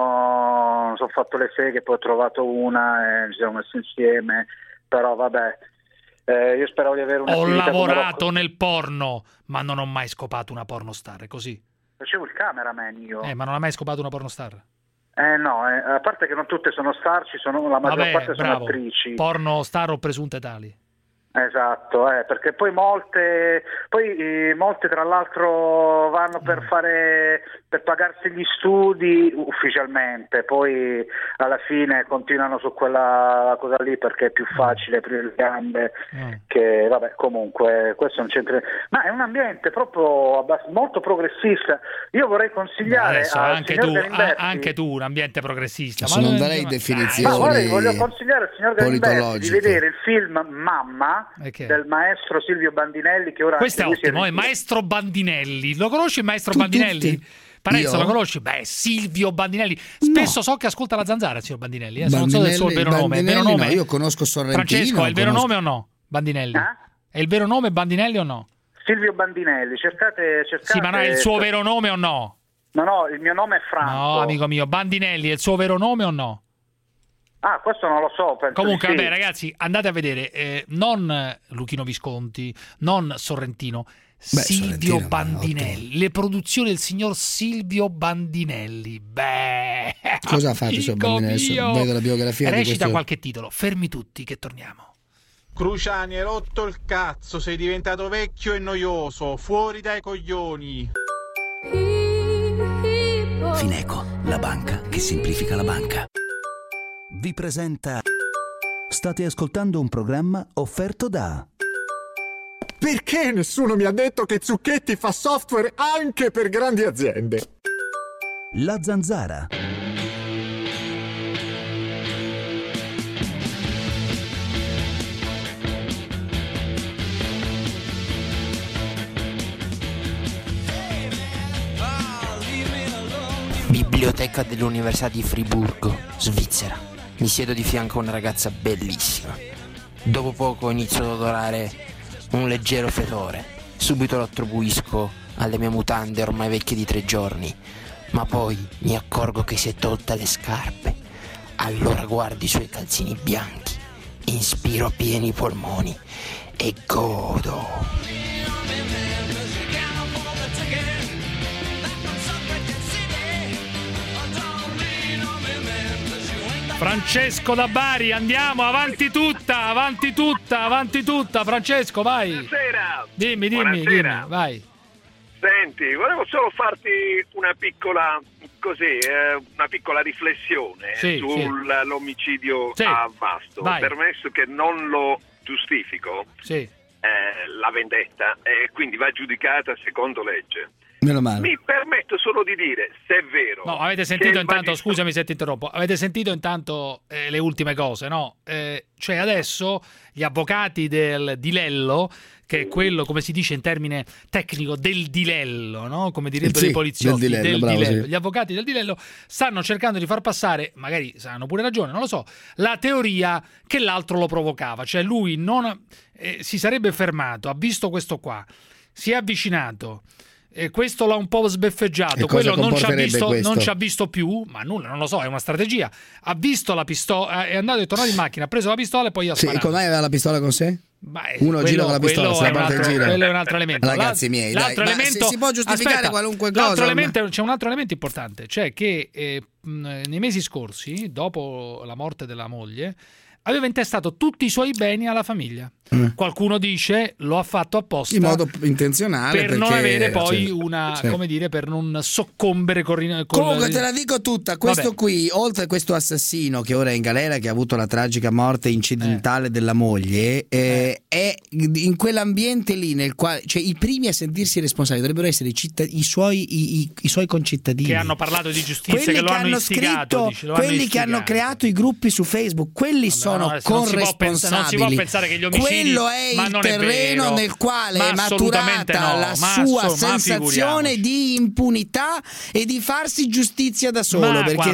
fatto le seghe, poi ho trovato una e ci siamo messi insieme, però vabbè. Io speravo di avere ho lavorato nel porno, ma non ho mai scopato una pornostar, è così? Facevo il cameraman io. Ma non hai mai scopato una pornostar? No, a parte che non tutte sono star, la maggior parte sono attrici. Pornostar o presunte tali. Esatto, perché poi molte tra l'altro vanno per pagarsi gli studi ufficialmente, poi alla fine continuano su quella cosa lì perché è più facile aprire le gambe, che vabbè, comunque questo non c'entra, ma è un ambiente proprio molto progressista. Io vorrei consigliare anche tu un ambiente progressista, ma non darei definizioni. Voglio consigliare al signor Galimberti di vedere il film Mamma del maestro Silvio Bandinelli, che ora questo è ottimo, il maestro Bandinelli. Lo conosci il maestro Bandinelli? Parenzo, lo conosci? Silvio Bandinelli. Spesso so che ascolta la Zanzara, signor Bandinelli. Non so del suo vero nome. No, io conosco Sorrentino. Francesco, è il vero nome o no? Bandinelli. È il vero nome Bandinelli o no? Silvio Bandinelli, cercate. Sì, ma no, è il suo vero nome o no? No, il mio nome è Franco. No, amico mio, Bandinelli è il suo vero nome o no? Questo non lo so. Comunque, vabbè, ragazzi, andate a vedere non Luchino Visconti, non Sorrentino, Silvio Bandinelli, le produzioni del signor Silvio Bandinelli. Cosa fate su Bandinelli? Vedo la biografia recita di questo... qualche titolo. Fermi tutti che torniamo. Cruciani, hai rotto il cazzo, sei diventato vecchio e noioso, fuori dai coglioni. Fineco, la banca che semplifica la banca, vi presenta. State ascoltando un programma offerto da. Perché nessuno mi ha detto che Zucchetti fa software anche per grandi aziende? La Zanzara. biblioteca dell'Università di Friburgo, Svizzera. Mi siedo di fianco a una ragazza bellissima. Dopo poco inizio ad odorare un leggero fetore. Subito lo attribuisco alle mie mutande ormai vecchie di 3 giorni. Ma poi mi accorgo che si è tolta le scarpe. Allora guardo i suoi calzini bianchi, inspiro a pieni polmoni e godo. Francesco da Bari, andiamo, avanti tutta, Francesco, vai. Buonasera. Dimmi, vai. Senti, volevo solo farti una piccola riflessione sull'omicidio a Vasto. Vai. Permesso che non lo giustifico, la vendetta, e quindi va giudicata secondo legge. Meno male. Mi permetto solo di dire, se è vero... No, avete sentito intanto, scusami se ti interrompo, avete sentito intanto le ultime cose, no? Cioè adesso gli avvocati di Lello, che è quello, come si dice in termine tecnico, del Di Lello, no? Come direbbero i poliziotti, del Di Lello. Gli avvocati del Di Lello stanno cercando di far passare, magari hanno pure ragione, non lo so, la teoria che l'altro lo provocava, cioè lui non si sarebbe fermato, ha visto questo qua, si è avvicinato, questo l'ha un po' sbeffeggiato, quello non ci ha visto più, ma nulla, non lo so, è una strategia. Ha visto la pistola, è andato e tornato in macchina, ha preso la pistola e poi ha sparato. Come aveva la pistola con sé? Uno gira con la pistola, se la parte in giro. Quello è un altro elemento. Ragazzi miei, si può giustificare qualunque cosa. C'è un altro elemento importante, cioè che nei mesi scorsi, dopo la morte della moglie, aveva intestato tutti i suoi beni alla famiglia. Qualcuno dice lo ha fatto apposta in modo intenzionale per non avere poi come dire, per non soccombere comunque te la dico tutta, questo qui, oltre a questo assassino che ora è in galera, che ha avuto la tragica morte incidentale della moglie, è in quell'ambiente lì nel quale, cioè, i primi a sentirsi responsabili dovrebbero essere i suoi concittadini che hanno parlato di giustizia, che lo hanno istigato, quelli che hanno creato i gruppi su Facebook, quelli sono corresponsabili. Non si può pensare che gli omicidi, quello è il terreno nel quale è maturata la sua sensazione di impunità e di farsi giustizia da solo, perché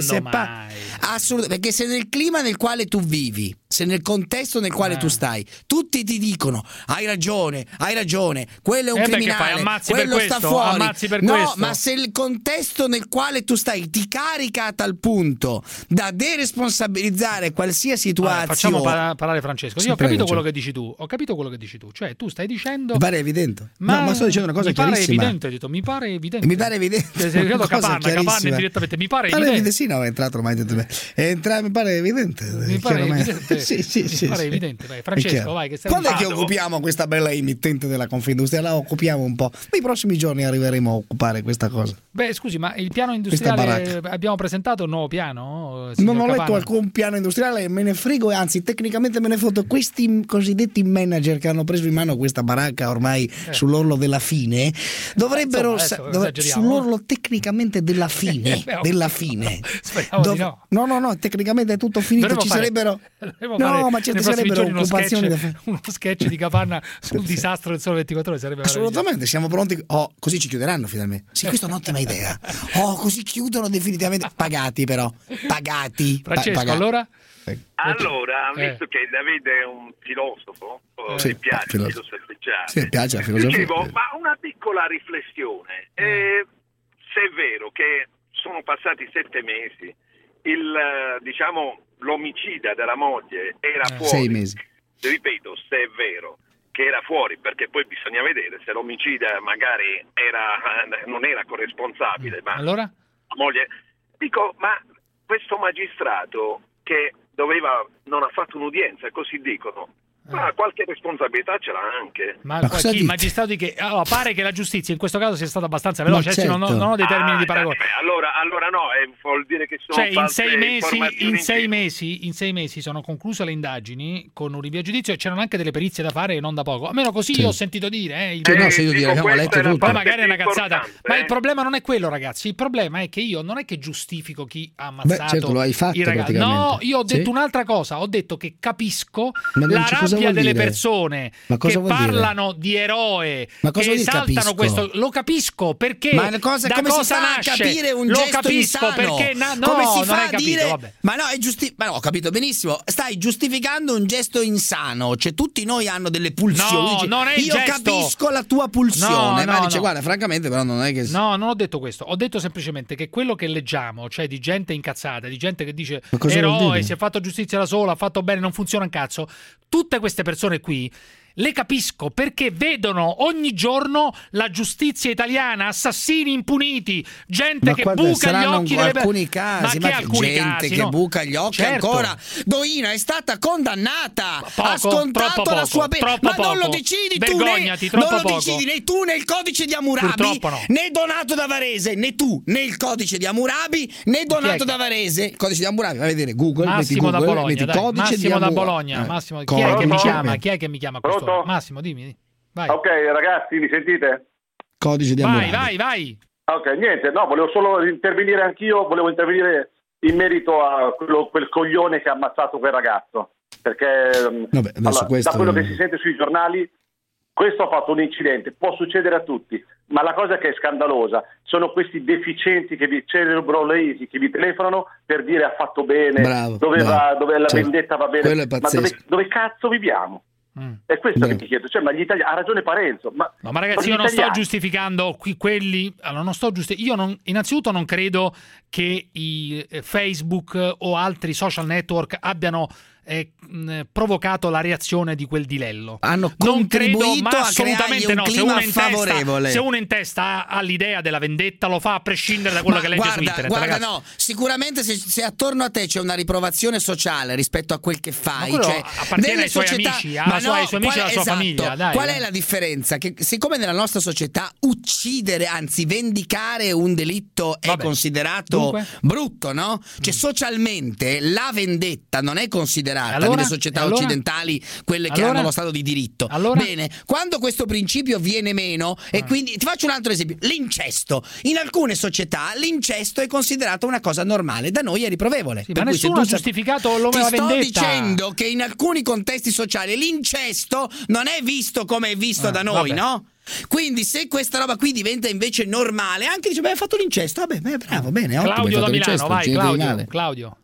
se nel clima nel quale tu vivi, se nel contesto nel quale tu stai, tutti ti dicono hai ragione, quello è un criminale, quello sta fuori, ma se il contesto nel quale tu stai ti carica a tal punto da deresponsabilizzare qualsiasi situazione. Facciamo parlare Francesco. Io ho capito quello che dici tu, cioè tu stai dicendo, mi pare evidente, ma sto dicendo una cosa chiarissima. Mi pare evidente. Sei arrivato Capanna direttamente, mi pare evidente. Sì, no, è entrato ormai dentro me. Mi pare evidente. Mi pare evidente. Sì, pare evidente. Vai, Francesco, vai, che quando è che occupiamo questa bella emittente della Confindustria? La occupiamo un po'. Nei prossimi giorni arriveremo a occupare questa cosa. Beh, scusi, ma il piano industriale, abbiamo presentato un nuovo piano? Non ho letto alcun piano industriale, me ne frego, anzi tecnicamente me ne foto. Questi cosiddetti manager che hanno preso in mano questa baracca ormai sull'orlo della fine dovrebbero sull'orlo tecnicamente della fine. No, tecnicamente è tutto finito. Ci sarebbero ma ci sarebbero occupazioni da fare. Uno sketch di Capanna sul disastro del Sole 24 Ore sarebbe assolutamente, siamo pronti. Così ci chiuderanno finalmente. Sì, questa è un'ottima idea. Così chiudono definitivamente. Pagati però. Francesco, allora, visto che Davide è un filosofo, mi piace filosofeggiare. Sì, piace la filosofia. Dicevo, ma una piccola riflessione. Se è vero che sono passati 7 mesi, l'omicida della moglie era fuori. 6 mesi. Ripeto, se è vero che era fuori, perché poi bisogna vedere se l'omicida magari non era corresponsabile, ma allora? La moglie. Dico, ma questo magistrato che non ha fatto un'udienza, così dicono, ma qualche responsabilità ce l'ha anche. Ma chi? Magistrati che pare che la giustizia in questo caso sia stata abbastanza veloce, certo. non ho dei termini di paragone. Allora no, vuol dire che sono in 6 mesi sono concluse le indagini con un rinvio a giudizio e c'erano anche delle perizie da fare e non da poco. Almeno così ho sentito dire. Abbiamo letto tutto. Magari è una cazzata. Ma il problema non è quello, ragazzi. Il problema è che io non è che giustifico chi ha ammazzato certo, lo hai fatto i ragazzi. No, io ho detto un'altra cosa. Ho detto che capisco la rabbia rabbia delle persone che parlano di eroe, che esaltano questo. Lo capisco perché. Ma come si fa nasce? a capire un lo gesto capisco insano? Perché come si fa a dire? Vabbè. Ma no, ma no, ho capito benissimo. Stai giustificando un gesto insano. Cioè, tutti noi hanno delle pulsioni. No, dici, non è il io gesto. capisco la tua pulsione. No, ma dice, guarda, francamente, però non è che. No, non ho detto questo. Ho detto semplicemente che quello che leggiamo, cioè di gente incazzata, di gente che dice eroe, si è fatto giustizia da sola, ha fatto bene, non funziona un cazzo. Tutte queste persone qui le capisco perché vedono ogni giorno la giustizia italiana, assassini impuniti, gente che buca gli occhi delle alcuni casi, ma che alcuni gente casi, che buca gli occhi ancora. Doina è stata condannata, ha scontato la sua pena, ma non lo decidi tu, né tu né il codice di Hammurabi, né Donato da Varese, né tu né il codice di Hammurabi, né Donato da Varese. Il codice di Hammurabi, vai a vedere Google, Massimo da Bologna, Massimo da Bologna, Massimo, chi è che mi chiama? Chi è che mi chiama questo? Massimo, dimmi. Vai. Ok, ragazzi, mi sentite? Codice di Hammurabi. Vai. Ok, niente, no, volevo solo intervenire anch'io, volevo intervenire in merito a quel coglione che ha ammazzato quel ragazzo, perché da quello che si sente sui giornali, questo ha fatto un incidente, può succedere a tutti, ma la cosa che è scandalosa sono questi deficienti che vi cerebrolesi, che vi telefonano per dire ha fatto bene, dove la vendetta va bene, ma dove cazzo viviamo? È questo che ti chiedo, cioè, ma gli italiani, ha ragione Parenzo, ma ragazzi, io non sto giustificando qui quelli, allora innanzitutto non credo che i Facebook o altri social network abbiano provocato la reazione di quel di Lello. Hanno contribuito a creare un clima favorevole. Se uno in testa ha l'idea della vendetta, lo fa a prescindere da quello che legge su internet. Guarda, no, sicuramente se attorno a te c'è una riprovazione sociale rispetto a quel che fai, cioè appartiene ai suoi amici, ai suoi amici e alla sua famiglia. Dai, qual è la differenza? Che siccome nella nostra società uccidere, anzi vendicare un delitto è considerato brutto, no? Cioè socialmente la vendetta non è considerata nelle società occidentali, quelle che hanno lo stato di diritto. Bene, quando questo principio viene meno, e quindi ti faccio un altro esempio, l'incesto. In alcune società l'incesto è considerato una cosa normale, da noi è riprovevole. Ma nessuno ha giustificato la vendetta. Sto dicendo che in alcuni contesti sociali l'incesto non è visto come è visto da noi, no? Quindi se questa roba qui diventa invece normale, anche dice, hai fatto l'incesto, vabbè, bravo, bene, Claudio da Milano, l'incesto, vai, Claudio.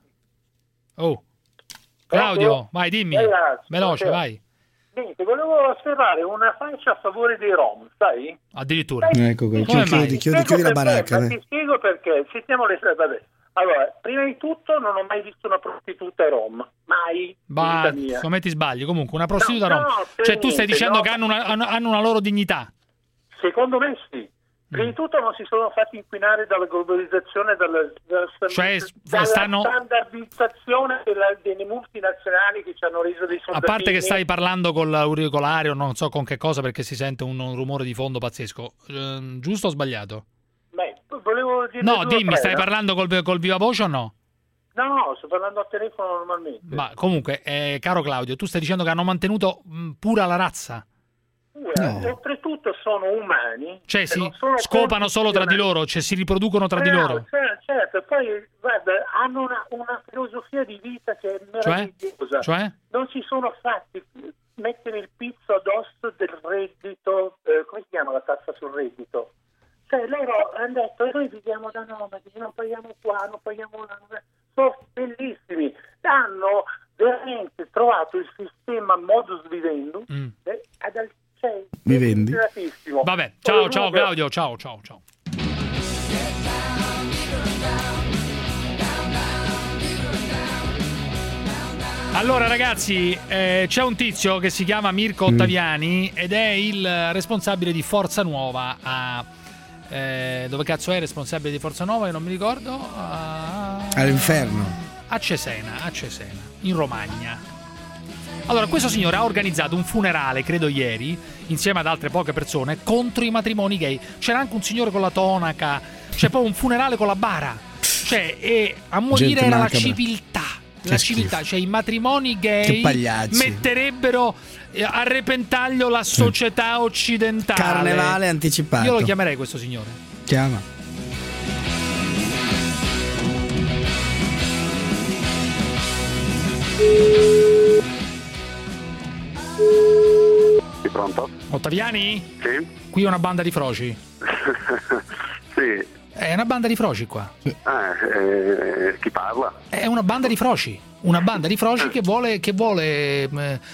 Claudio, vai, dimmi. Veloce, vai. Niente, volevo osservare una fascia a favore dei Rom, sai? Addirittura. Ecco, chiudi la baracca. Ti spiego perché. Allora, prima di tutto non ho mai visto una prostituta rom, mai. Secondo me ti sbagli. Comunque, una prostituta rom. Cioè, tu stai dicendo che hanno una loro dignità. Secondo me sì. Prima di tutto non si sono fatti inquinare dalla globalizzazione, dalla standardizzazione delle multinazionali che ci hanno reso dei soldatini. A parte che stai parlando con l'auricolare o non so con che cosa, perché si sente un rumore di fondo pazzesco. Giusto o sbagliato? Volevo dire dimmi, stai parlando col viva voce o no? No, sto parlando al telefono normalmente. Ma comunque, caro Claudio, tu stai dicendo che hanno mantenuto pura la razza? Oltretutto sono umani, cioè scopano solo tra di loro, cioè si riproducono tra di loro. Certo, poi guarda, hanno una filosofia di vita che è meravigliosa. Cioè? Non si sono fatti mettere il pizzo addosso del reddito, come si chiama la tassa sul reddito? Cioè loro hanno detto, noi viviamo da nomadi, non paghiamo qua, non paghiamo là. Sono bellissimi, hanno veramente trovato il sistema modus vivendi mi vendi? Vabbè, ciao Claudio, ciao. Allora ragazzi, c'è un tizio che si chiama Mirko Ottaviani ed è il responsabile di Forza Nuova dove cazzo è il responsabile di Forza Nuova? Io non mi ricordo. All'Inferno. A Cesena, in Romagna. Allora, questo signore ha organizzato un funerale, credo ieri, insieme ad altre poche persone, contro i matrimoni gay. C'era anche un signore con la tonaca, c'è poi un funerale con la bara. Cioè, e a morire era la civiltà. La civiltà, cioè i matrimoni gay metterebbero a repentaglio la società occidentale. Carnevale anticipato. Io lo chiamerei questo signore. Chiama. Pronto? Ottaviani? Sì. Qui è una banda di froci. Sì. È una banda di froci qua. Chi parla? È una banda di froci. Una banda di froci che vuole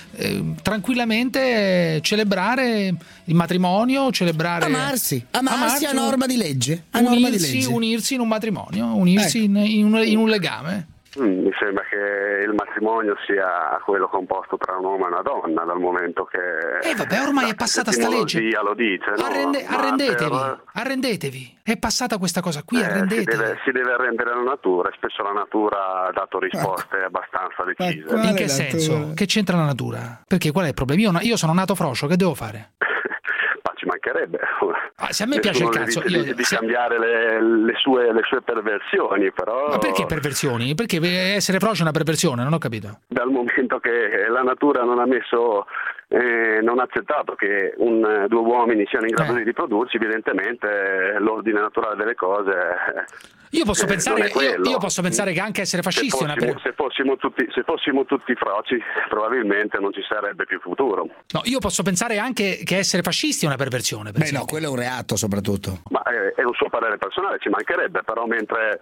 tranquillamente celebrare il matrimonio, celebrare... Amarsi a norma di legge. Unirsi in un matrimonio, unirsi in un legame. Mi sembra che il matrimonio sia quello composto tra un uomo e una donna, dal momento che... vabbè, ormai è passata sta legge. Lo dice, no? Arrendetevi. È passata questa cosa qui, arrendetevi. Si deve arrendere alla natura, e spesso la natura ha dato risposte abbastanza decise. In che senso? Che c'entra la natura? Perché qual è il problema? Io sono nato frocio, che devo fare? Ci mancherebbe. Se a me piace il cazzo di cambiare le sue perversioni, però. Ma perché perversioni? Perché essere frocio è una perversione, non ho capito. Dal momento che la natura non ha accettato che due uomini siano in grado di riprodursi, evidentemente l'ordine naturale delle cose. Io posso pensare che anche essere fascisti se fossimo tutti froci, probabilmente non ci sarebbe più futuro. No, io posso pensare anche che essere fascisti è una perversione. Per no, quello è un reato soprattutto. Ma è un suo parere personale, ci mancherebbe, però mentre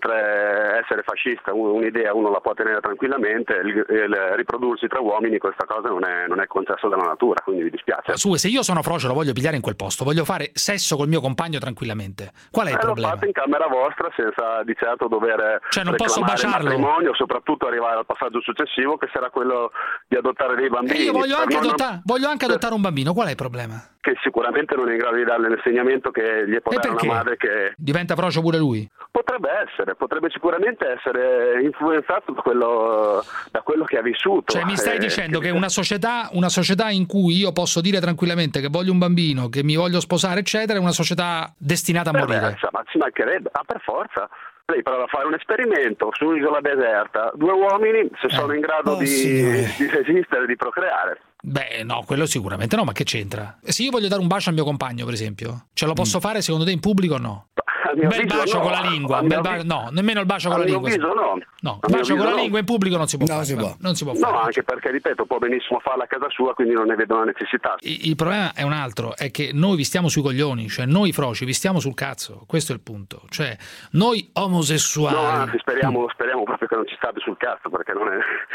essere fascista un'idea uno la può tenere tranquillamente, il riprodursi tra uomini, questa cosa non è concesso dalla natura, quindi mi dispiace. Se io sono frocio lo voglio pigliare in quel posto, voglio fare sesso col mio compagno tranquillamente. Qual è il problema? Lo fate in camera vostra senza di certo dover non posso baciarlo. Il matrimonio, soprattutto arrivare al passaggio successivo, che sarà quello di adottare dei bambini. Io voglio anche adottare un bambino, qual è il problema? Che sicuramente non è in grado di darle l'insegnamento che gli può dare una madre che... Diventa frocio pure lui? Potrebbe sicuramente essere influenzato da quello che ha vissuto. Cioè mi stai dicendo che una società in cui io posso dire tranquillamente che voglio un bambino, che mi voglio sposare, eccetera, è una società destinata a morire? Ma ci mancherebbe, per forza. Lei prova a fare un esperimento su un'isola deserta, due uomini, se sono in grado di resistere, di procreare. Beh, no, quello sicuramente no, ma che c'entra? Se io voglio dare un bacio al mio compagno, per esempio, ce lo posso fare secondo te in pubblico o no? Un bel bacio con la lingua, no, nemmeno il bacio con la lingua. No, il bacio con la lingua in pubblico non si può fare. Non si può fare. No, anche perché, ripeto, può benissimo farla a casa sua, quindi non ne vedo la necessità. Il problema è un altro, è che noi vi stiamo sui coglioni, cioè noi froci vi stiamo sul cazzo, questo è il punto. Cioè, noi omosessuali... No, anzi, speriamo proprio che non ci state sul cazzo, perché non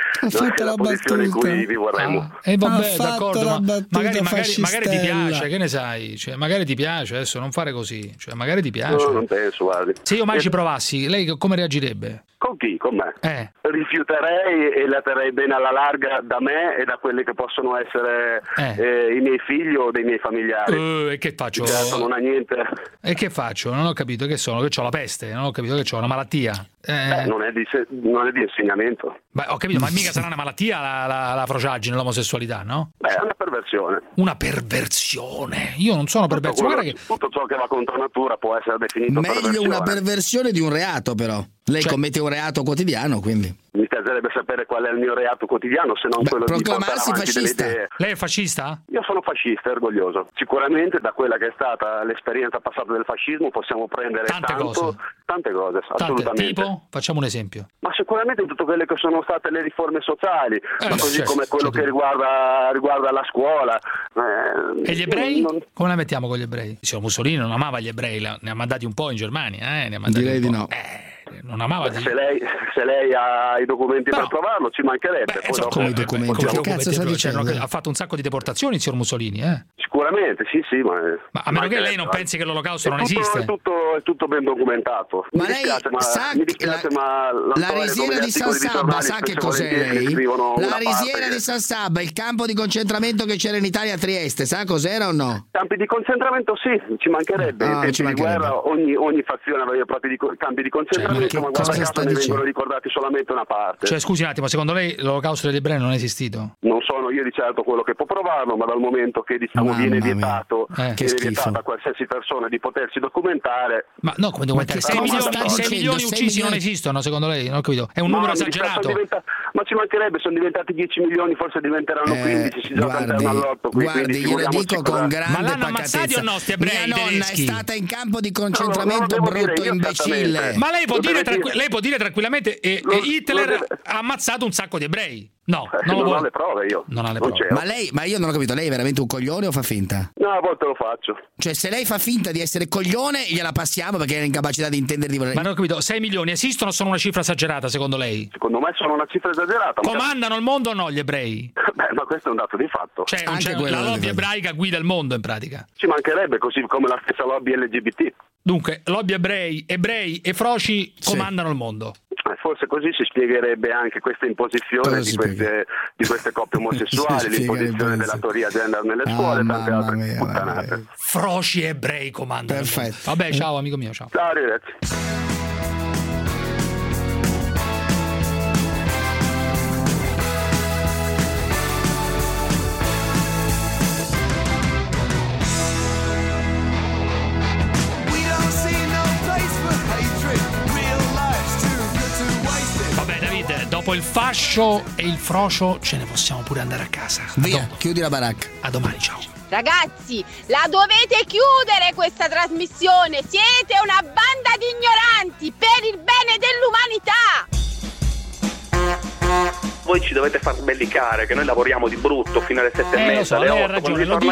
è la posizione in cui vi vorremmo. Vabbè, d'accordo, ma magari ti piace, che ne sai? Cioè, magari ti piace, adesso non fare così, cioè magari ti piace. No, non penso, guardi. Se io mai ci provassi, lei come reagirebbe? Con chi? Con me? Rifiuterei e la terrei bene alla larga da me e da quelli che possono essere i miei figli o dei miei familiari. E che faccio? Certo, non ha niente. E che faccio? Non ho capito che sono, che ho la peste, non ho capito che ho una malattia. Non è di insegnamento. Beh, ho capito, ma mica sarà una malattia la frociaggine, l'omosessualità, no? Beh, è una perversione. Una perversione? Io non sono perverso. Tutto ciò che va contro natura può essere definito perversione. Meglio una perversione di un reato, però. Lei commette un reato quotidiano, quindi. Mi piacerebbe sapere qual è il mio reato quotidiano, se non quello di portare avanti delle idee. Lei è fascista? Io sono fascista, orgoglioso. Sicuramente da quella che è stata l'esperienza passata del fascismo possiamo prendere tante cose, assolutamente. Tipo? Facciamo un esempio. Ma sicuramente tutte quelle che sono state le riforme sociali, così come quello che riguarda la scuola. E gli ebrei? Come la mettiamo con gli ebrei? Il signor Mussolini non amava gli ebrei, ne ha mandati un po' in Germania, Direi di no. Non amava se lei ha i documenti per provarlo, ci mancherebbe. Come i documenti? Che cazzo sta dicendo? Ha fatto un sacco di deportazioni il signor Mussolini, Sicuramente, sì, ma a meno che lei non pensi che l'Olocausto non esiste. È tutto ben documentato. Ma lei sa la risiera di San Sabba, sa che cos'è lei? La risiera di San Sabba, il campo di concentramento che c'era in Italia a Trieste, sa cos'era o no? Campi di concentramento sì, ci mancherebbe. In tempi di guerra ogni fazione aveva i propri campi di concentramento. Ma guarda caso ne vengono ricordati solamente una parte. Cioè, scusi un attimo, secondo lei l'Olocausto degli ebrei non è esistito? Non sono io di certo quello che può provarlo, ma dal momento che viene vietato a qualsiasi persona di potersi documentare. Ma no, come documentare? 6 milioni uccisi non esistono, secondo lei? Non ho capito. È un numero esagerato. Ma ci mancherebbe, sono diventati 10 milioni, forse diventeranno 15, si gioca interno all'otto. Guardi, io le dico con grande ma l'hanno ammazzati o no sti ebrei? Mia nonna è stata in campo di concentramento, brutto imbecille. Ma lei può dire tranquillamente Hitler ha ammazzato un sacco di ebrei. No, non ho le prove io. Non ha le prove. Ma io non ho capito, lei è veramente un coglione o fa finta? No, a volte lo faccio. Cioè, se lei fa finta di essere coglione, gliela passiamo perché è incapacità di intendere di voler. Ma non ho capito, 6 milioni esistono o sono una cifra esagerata secondo lei? Secondo me sono una cifra esagerata. Comandano il mondo o no gli ebrei? Beh, ma questo è un dato di fatto. Cioè, la lobby ebraica guida il mondo in pratica. Ci mancherebbe, così come la stessa lobby LGBT. Dunque, lobby ebrei e froci comandano il mondo. Forse così si spiegherebbe anche questa imposizione di queste coppie omosessuali, l'imposizione della teoria gender nelle scuole e tante altre puttanate. Froci e ebrei comandano. Perfetto. Vabbè, ciao amico mio, ciao. Ciao, arrivederci. Dopo il fascio e il frocio ce ne possiamo pure andare a casa. Via, chiudi la baracca. A domani, ciao. Ragazzi, la dovete chiudere questa trasmissione. Siete una banda di ignoranti per il bene dell'umanità. Voi ci dovete far sbellicare che noi lavoriamo di brutto fino alle 7:30. Lo so, lei ha ragione. Lo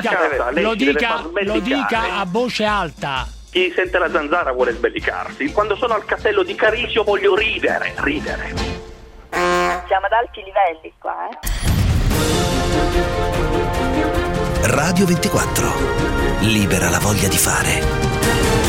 dica a voce alta. Chi sente la zanzara vuole sbellicarsi. Quando sono al castello di Carisio voglio ridere. Siamo ad alti livelli qua, Radio 24. Libera la voglia di fare.